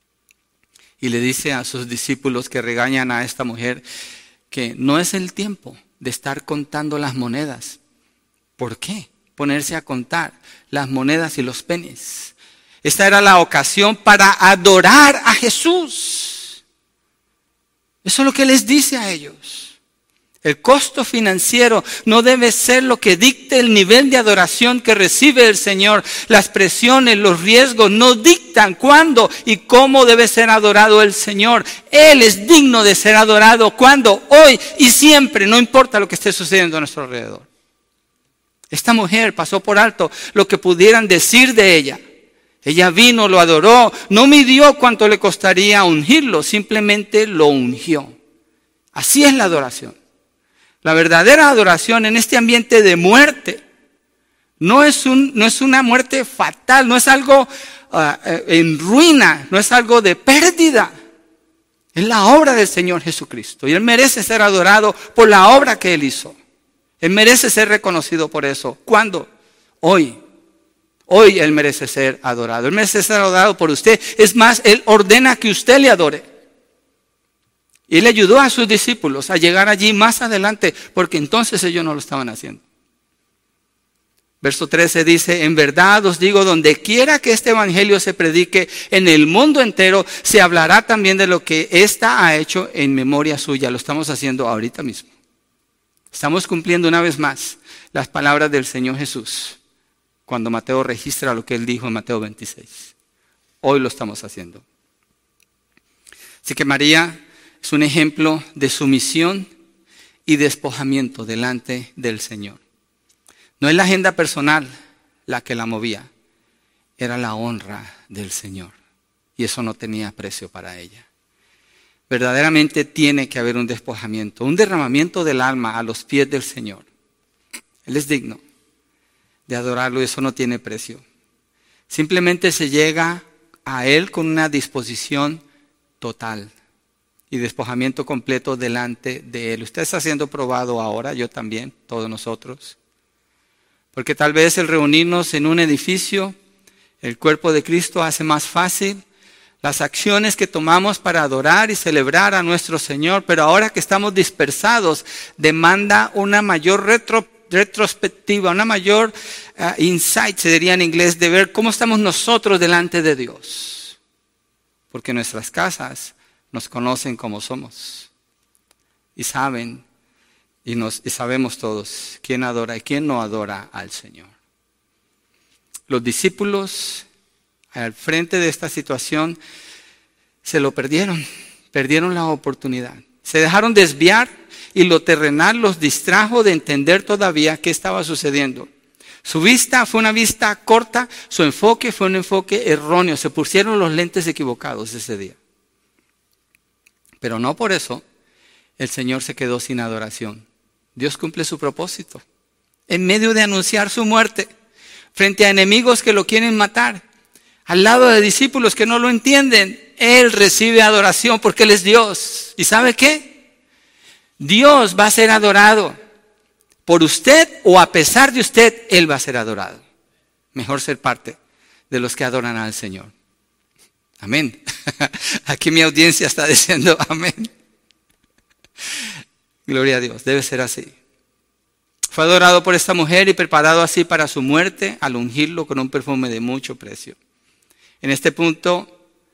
Y le dice a sus discípulos que regañan a esta mujer que no es el tiempo de estar contando las monedas. ¿Por qué ponerse a contar las monedas y los penes? Esta era la ocasión para adorar a Jesús. Eso es lo que les dice a ellos. El costo financiero no debe ser lo que dicte el nivel de adoración que recibe el Señor. Las presiones, los riesgos no dictan cuándo y cómo debe ser adorado el Señor. Él es digno de ser adorado cuando, hoy y siempre, no importa lo que esté sucediendo a nuestro alrededor. Esta mujer pasó por alto lo que pudieran decir de ella. Ella vino, lo adoró, no midió cuánto le costaría ungirlo, simplemente lo ungió. Así es la adoración. La verdadera adoración en este ambiente de muerte no es, un, no es una muerte fatal, no es algo uh, en ruina, no es algo de pérdida. Es la obra del Señor Jesucristo y Él merece ser adorado por la obra que Él hizo. Él merece ser reconocido por eso. ¿Cuándo? Hoy. Hoy Él merece ser adorado. Él merece ser adorado por usted. Es más, Él ordena que usted le adore. Y Él ayudó a sus discípulos a llegar allí más adelante, porque entonces ellos no lo estaban haciendo. Verso trece dice, en verdad os digo, donde quiera que este evangelio se predique en el mundo entero, se hablará también de lo que ésta ha hecho en memoria suya. Lo estamos haciendo ahorita mismo. Estamos cumpliendo una vez más las palabras del Señor Jesús, cuando Mateo registra lo que Él dijo en Mateo veintiséis. Hoy lo estamos haciendo. Así que María es un ejemplo de sumisión y despojamiento delante del Señor. No es la agenda personal la que la movía, era la honra del Señor. Y eso no tenía precio para ella. Verdaderamente tiene que haber un despojamiento, un derramamiento del alma a los pies del Señor. Él es digno de adorarlo y eso no tiene precio. Simplemente se llega a Él con una disposición total y despojamiento completo delante de Él. Usted está siendo probado ahora, yo también, todos nosotros. Porque tal vez el reunirnos en un edificio, el cuerpo de Cristo hace más fácil las acciones que tomamos para adorar y celebrar a nuestro Señor. Pero ahora que estamos dispersados, demanda una mayor retro, retrospectiva, una mayor uh, insight, se diría en inglés, de ver cómo estamos nosotros delante de Dios. Porque nuestras casas nos conocen como somos y saben y, nos, y sabemos todos quién adora y quién no adora al Señor. Los discípulos al frente de esta situación se lo perdieron, perdieron la oportunidad. Se dejaron desviar y lo terrenal los distrajo de entender todavía qué estaba sucediendo. Su vista fue una vista corta, su enfoque fue un enfoque erróneo. Se pusieron los lentes equivocados ese día. Pero no por eso el Señor se quedó sin adoración. Dios cumple su propósito. En medio de anunciar su muerte, frente a enemigos que lo quieren matar, al lado de discípulos que no lo entienden, Él recibe adoración porque Él es Dios. ¿Y sabe qué? Dios va a ser adorado por usted o a pesar de usted, Él va a ser adorado. Mejor ser parte de los que adoran al Señor. Amén. Aquí mi audiencia está diciendo amén. Gloria a Dios, debe ser así. Fue adorado por esta mujer y preparado así para su muerte al ungirlo con un perfume de mucho precio. En este punto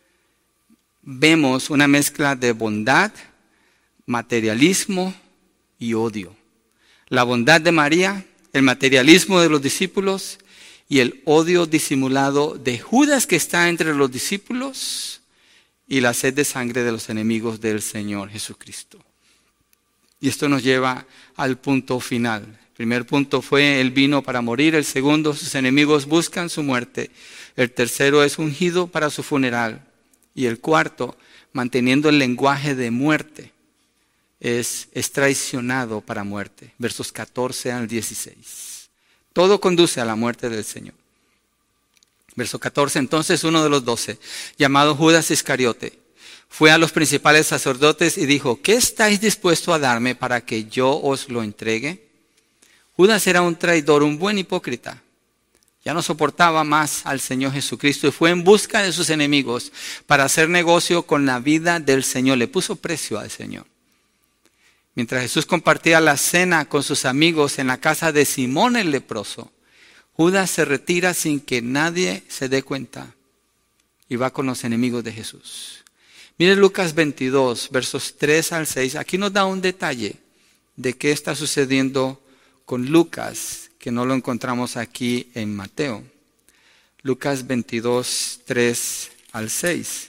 vemos una mezcla de bondad, materialismo y odio. La bondad de María, el materialismo de los discípulos y el odio disimulado de Judas que está entre los discípulos y la sed de sangre de los enemigos del Señor Jesucristo. Y esto nos lleva al punto final. El primer punto fue, Él vino para morir. El segundo, sus enemigos buscan su muerte. El tercero, es ungido para su funeral. Y el cuarto, manteniendo el lenguaje de muerte, es, es traicionado para muerte. Versos catorce al dieciséis. Todo conduce a la muerte del Señor. Verso catorce, entonces uno de los doce, llamado Judas Iscariote, fue a los principales sacerdotes y dijo, ¿qué estáis dispuestos a darme para que yo os lo entregue? Judas era un traidor, un buen hipócrita. Ya no soportaba más al Señor Jesucristo y fue en busca de sus enemigos para hacer negocio con la vida del Señor. Le puso precio al Señor. Mientras Jesús compartía la cena con sus amigos en la casa de Simón el leproso, Judas se retira sin que nadie se dé cuenta y va con los enemigos de Jesús. Mire Lucas veintidós, versos tres al seis. Aquí nos da un detalle de qué está sucediendo con Lucas, que no lo encontramos aquí en Mateo. Lucas veintidós, tres al seis.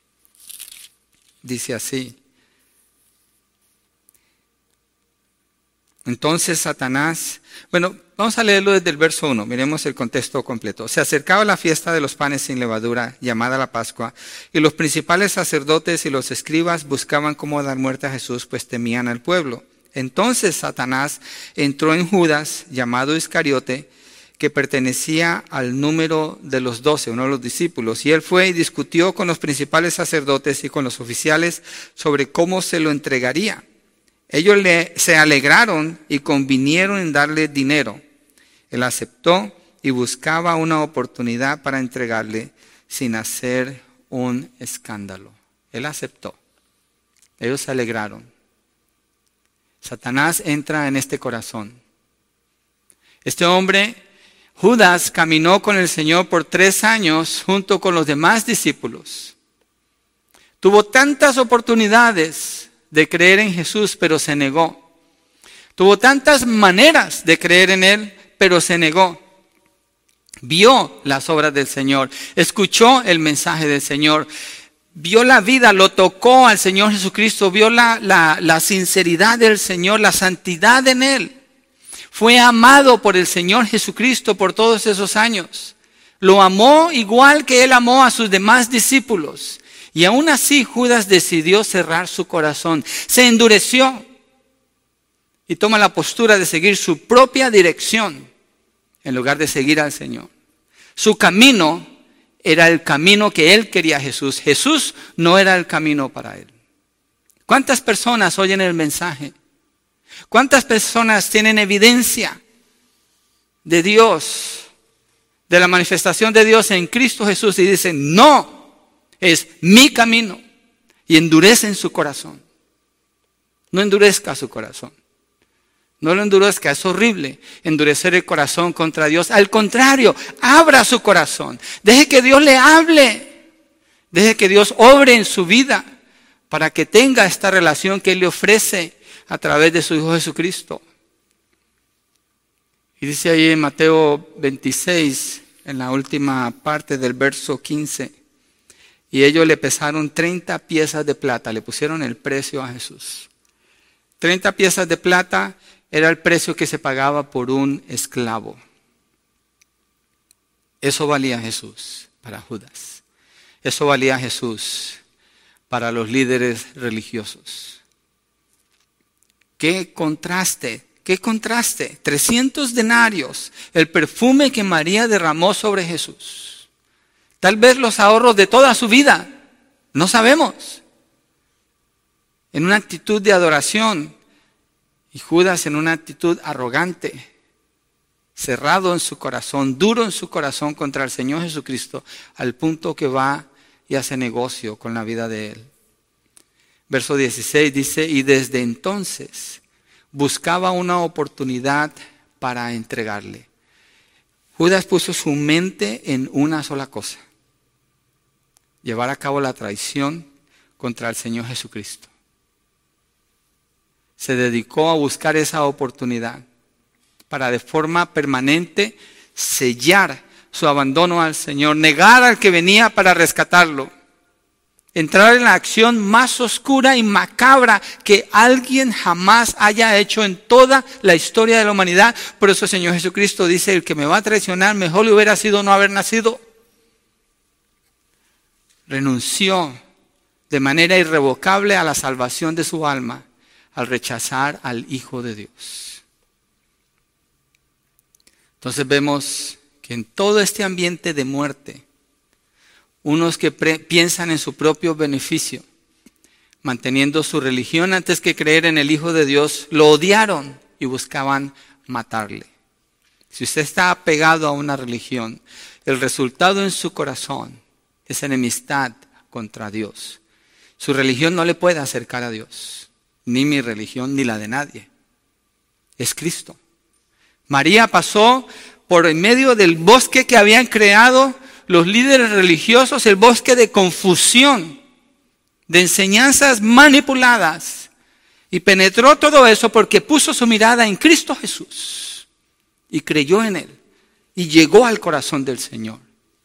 Dice así. Entonces Satanás, bueno, vamos a leerlo desde el verso uno, miremos el contexto completo. Se acercaba la fiesta de los panes sin levadura, llamada la Pascua, y los principales sacerdotes y los escribas buscaban cómo dar muerte a Jesús, pues temían al pueblo. Entonces Satanás entró en Judas, llamado Iscariote, que pertenecía al número de los doce, uno de los discípulos, y él fue y discutió con los principales sacerdotes y con los oficiales sobre cómo se lo entregaría. Ellos le, se alegraron y convinieron en darle dinero. Él aceptó y buscaba una oportunidad para entregarle sin hacer un escándalo. Él aceptó. Ellos se alegraron. Satanás entra en este corazón. Este hombre, Judas, caminó con el Señor por tres años junto con los demás discípulos. Tuvo tantas oportunidades de creer en Jesús, pero se negó. Tuvo tantas maneras de creer en Él, pero se negó. Vio las obras del Señor, escuchó el mensaje del Señor, vio la vida, lo tocó al Señor Jesucristo, vio la, la, la sinceridad del Señor, la santidad en Él. Fue amado por el Señor Jesucristo por todos esos años. Lo amó igual que Él amó a sus demás discípulos. Y aún así Judas decidió cerrar su corazón, se endureció y toma la postura de seguir su propia dirección en lugar de seguir al Señor. Su camino era el camino que él quería a Jesús. Jesús no era el camino para él. ¿Cuántas personas oyen el mensaje? ¿Cuántas personas tienen evidencia de Dios, de la manifestación de Dios en Cristo Jesús y dicen, no, es mi camino, y endurecen su corazón? No endurezca su corazón. No lo endurezca, es horrible endurecer el corazón contra Dios. Al contrario, abra su corazón. Deje que Dios le hable. Deje que Dios obre en su vida para que tenga esta relación que Él le ofrece a través de su Hijo Jesucristo. Y dice ahí en Mateo veintiséis, en la última parte del verso quince, y ellos le pesaron treinta piezas de plata, le pusieron el precio a Jesús. treinta piezas de plata era el precio que se pagaba por un esclavo. Eso valía Jesús para Judas. Eso valía Jesús para los líderes religiosos. ¡Qué contraste! ¡Qué contraste! trescientos denarios, el perfume que María derramó sobre Jesús. Tal vez los ahorros de toda su vida, no sabemos. En una actitud de adoración, y Judas en una actitud arrogante, cerrado en su corazón, duro en su corazón contra el Señor Jesucristo, al punto que va y hace negocio con la vida de Él. Verso dieciséis dice, y desde entonces buscaba una oportunidad para entregarle. Judas puso su mente en una sola cosa: llevar a cabo la traición contra el Señor Jesucristo. Se dedicó a buscar esa oportunidad para de forma permanente sellar su abandono al Señor, negar al que venía para rescatarlo. entrar en la acción más oscura y macabra que alguien jamás haya hecho en toda la historia de la humanidad. Por eso el Señor Jesucristo dice, el que me va a traicionar, mejor le hubiera sido no haber nacido. Renunció de manera irrevocable a la salvación de su alma al rechazar al Hijo de Dios. Entonces vemos que en todo este ambiente de muerte, unos que pre- piensan en su propio beneficio, manteniendo su religión antes que creer en el Hijo de Dios, lo odiaron y buscaban matarle. Si usted está apegado a una religión, el resultado en su corazón es enemistad contra Dios. Su religión no le puede acercar a Dios, ni mi religión ni la de nadie. Es Cristo. María pasó por en medio del bosque que habían creado los líderes religiosos, el bosque de confusión, de enseñanzas manipuladas, y penetró todo eso porque puso su mirada en Cristo Jesús y creyó en Él y llegó al corazón del Señor.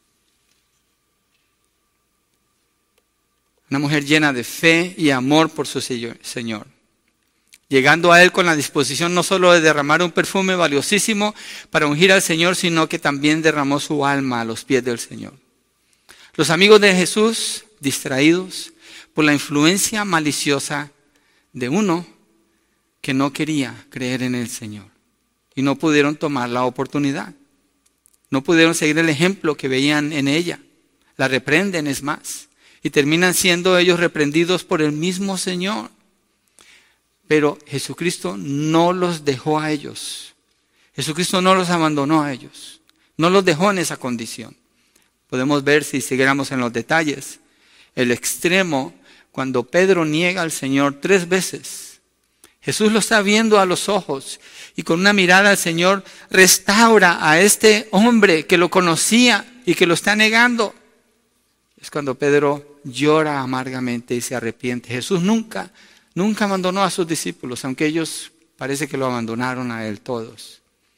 Una mujer llena de fe y amor por su Señor, llegando a Él con la disposición no solo de derramar un perfume valiosísimo para ungir al Señor, sino que también derramó su alma a los pies del Señor. Los amigos de Jesús, distraídos por la influencia maliciosa de uno que no quería creer en el Señor, y no pudieron tomar la oportunidad. No pudieron seguir el ejemplo que veían en ella. La reprenden, es más, y terminan siendo ellos reprendidos por el mismo Señor. Pero Jesucristo no los dejó a ellos. Jesucristo no los abandonó a ellos. No los dejó en esa condición. Podemos ver, si siguiéramos en los detalles, el extremo cuando Pedro niega al Señor tres veces. Jesús lo está viendo a los ojos y con una mirada el Señor restaura a este hombre que lo conocía y que lo está negando. Es cuando Pedro llora amargamente y se arrepiente. Jesús nunca, nunca abandonó a sus discípulos, aunque ellos parece que lo abandonaron a él todos.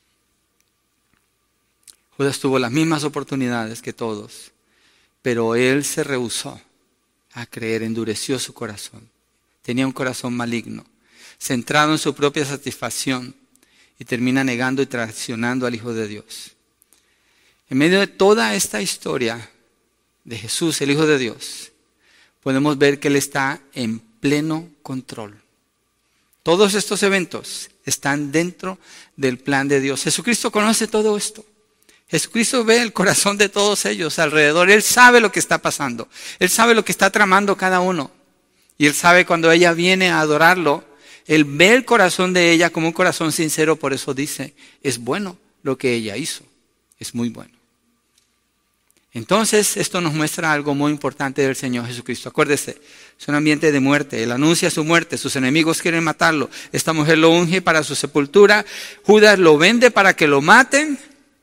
Judas tuvo las mismas oportunidades que todos, pero él se rehusó a creer, endureció su corazón. Tenía un corazón maligno, centrado en su propia satisfacción, y termina negando y traicionando al Hijo de Dios. En medio de toda esta historia de Jesús, el Hijo de Dios, podemos ver que Él está en pleno control. Todos estos eventos están dentro del plan de Dios. Jesucristo conoce todo esto. Jesucristo ve el corazón de todos ellos alrededor. Él sabe lo que está pasando. Él sabe lo que está tramando cada uno. Y Él sabe cuando ella viene a adorarlo, Él ve el corazón de ella como un corazón sincero. Por eso dice, es bueno lo que ella hizo. Es muy bueno. Entonces, esto nos muestra algo muy importante del Señor Jesucristo. Acuérdese, es un ambiente de muerte. Él anuncia su muerte, sus enemigos quieren matarlo. Esta mujer lo unge para su sepultura. Judas lo vende para que lo maten.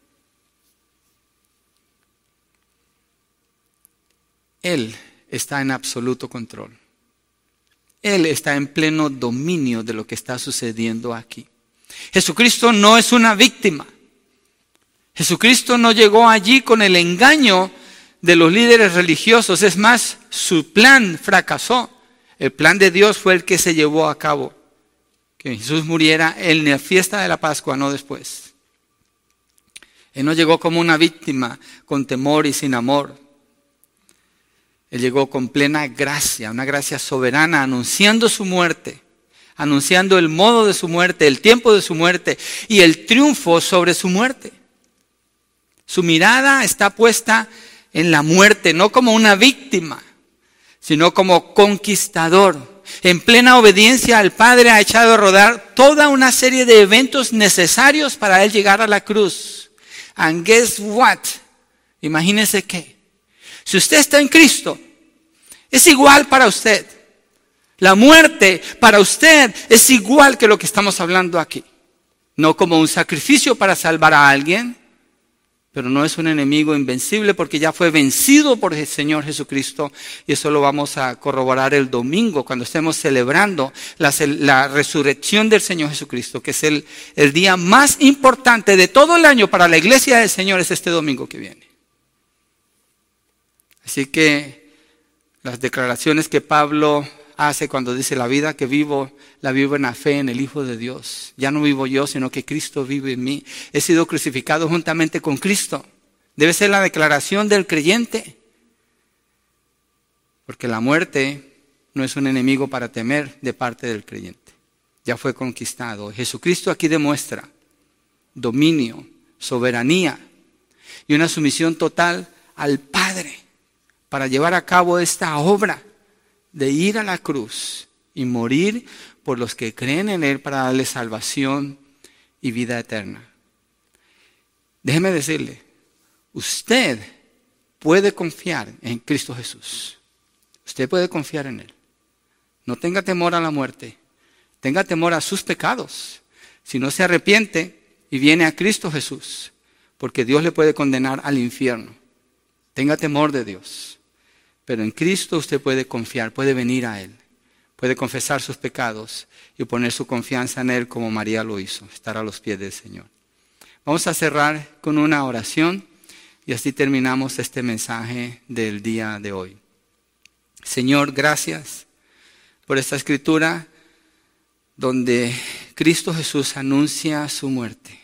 Él está en absoluto control. Él está en pleno dominio de lo que está sucediendo aquí. Jesucristo no es una víctima. Jesucristo no llegó allí con el engaño de los líderes religiosos. Es más, su plan fracasó. El plan de Dios fue el que se llevó a cabo. Que Jesús muriera en la fiesta de la Pascua, no después. Él no llegó como una víctima, con temor y sin amor. Él llegó con plena gracia, una gracia soberana, anunciando su muerte, anunciando el modo de su muerte, el tiempo de su muerte y el triunfo sobre su muerte. Su mirada está puesta en la muerte, no como una víctima, sino como conquistador. En plena obediencia al Padre ha echado a rodar toda una serie de eventos necesarios para Él llegar a la cruz. And guess what? Imagínese que si usted está en Cristo, es igual para usted. La muerte para usted es igual que lo que estamos hablando aquí. No como un sacrificio para salvar a alguien, pero no es un enemigo invencible porque ya fue vencido por el Señor Jesucristo. Y eso lo vamos a corroborar el domingo cuando estemos celebrando la, la resurrección del Señor Jesucristo, que es el, el día más importante de todo el año para la iglesia del Señor, es este domingo que viene. Así que las declaraciones que Pablo hace cuando dice la vida que vivo, la vivo en la fe en el Hijo de Dios. Ya no vivo yo, sino que Cristo vive en mí. He sido crucificado juntamente con Cristo. Debe ser la declaración del creyente. Porque la muerte no es un enemigo para temer de parte del creyente. Ya fue conquistado. Jesucristo aquí demuestra dominio, soberanía y una sumisión total al Padre para llevar a cabo esta obra de ir a la cruz y morir por los que creen en Él para darle salvación y vida eterna. Déjeme decirle, usted puede confiar en Cristo Jesús. Usted puede confiar en Él. No tenga temor a la muerte. Tenga temor a sus pecados. Si no se arrepiente y viene a Cristo Jesús, porque Dios le puede condenar al infierno. Tenga temor de Dios. Pero en Cristo usted puede confiar, puede venir a Él. Puede confesar sus pecados y poner su confianza en Él como María lo hizo, estar a los pies del Señor. Vamos a cerrar con una oración y así terminamos este mensaje del día de hoy. Señor, gracias por esta escritura donde Cristo Jesús anuncia su muerte.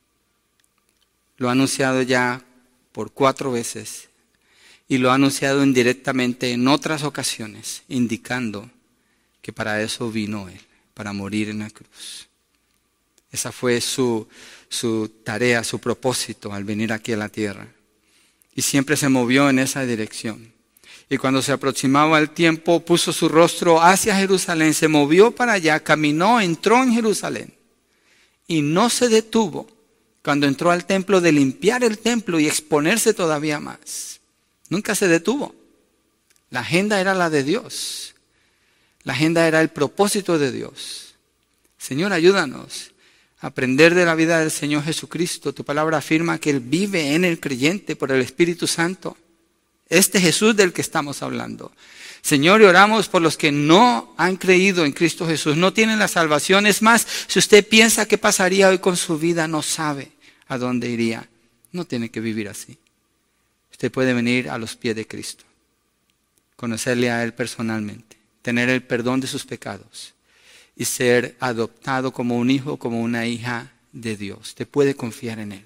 Lo ha anunciado ya por cuatro veces y lo ha anunciado indirectamente en otras ocasiones, indicando que para eso vino Él, para morir en la cruz. Esa fue su, su tarea, su propósito al venir aquí a la tierra. Y siempre se movió en esa dirección. Y cuando se aproximaba el tiempo, puso su rostro hacia Jerusalén, se movió para allá, caminó, entró en Jerusalén. Y no se detuvo cuando entró al templo de limpiar el templo y exponerse todavía más. Nunca se detuvo. La agenda era la de Dios. La agenda era el propósito de Dios. Señor, ayúdanos a aprender de la vida del Señor Jesucristo. Tu palabra afirma que Él vive en el creyente por el Espíritu Santo. Este Jesús del que estamos hablando. Señor, y oramos por los que no han creído en Cristo Jesús, no tienen la salvación. Es más, si usted piensa qué pasaría hoy con su vida, no sabe a dónde iría. No tiene que vivir así. Usted puede venir a los pies de Cristo, conocerle a Él personalmente, tener el perdón de sus pecados y ser adoptado como un hijo, como una hija de Dios. Usted puede confiar en Él.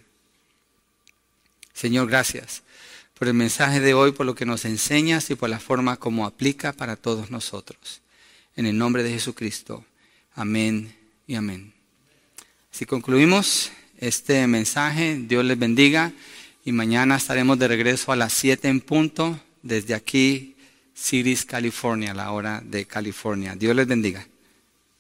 Señor, gracias por el mensaje de hoy, por lo que nos enseñas y por la forma como aplica para todos nosotros. En el nombre de Jesucristo. Amén y amén. Si concluimos este mensaje, Dios les bendiga y mañana estaremos de regreso a las siete en punto desde aquí, Cities, California, la hora de California. Dios les bendiga.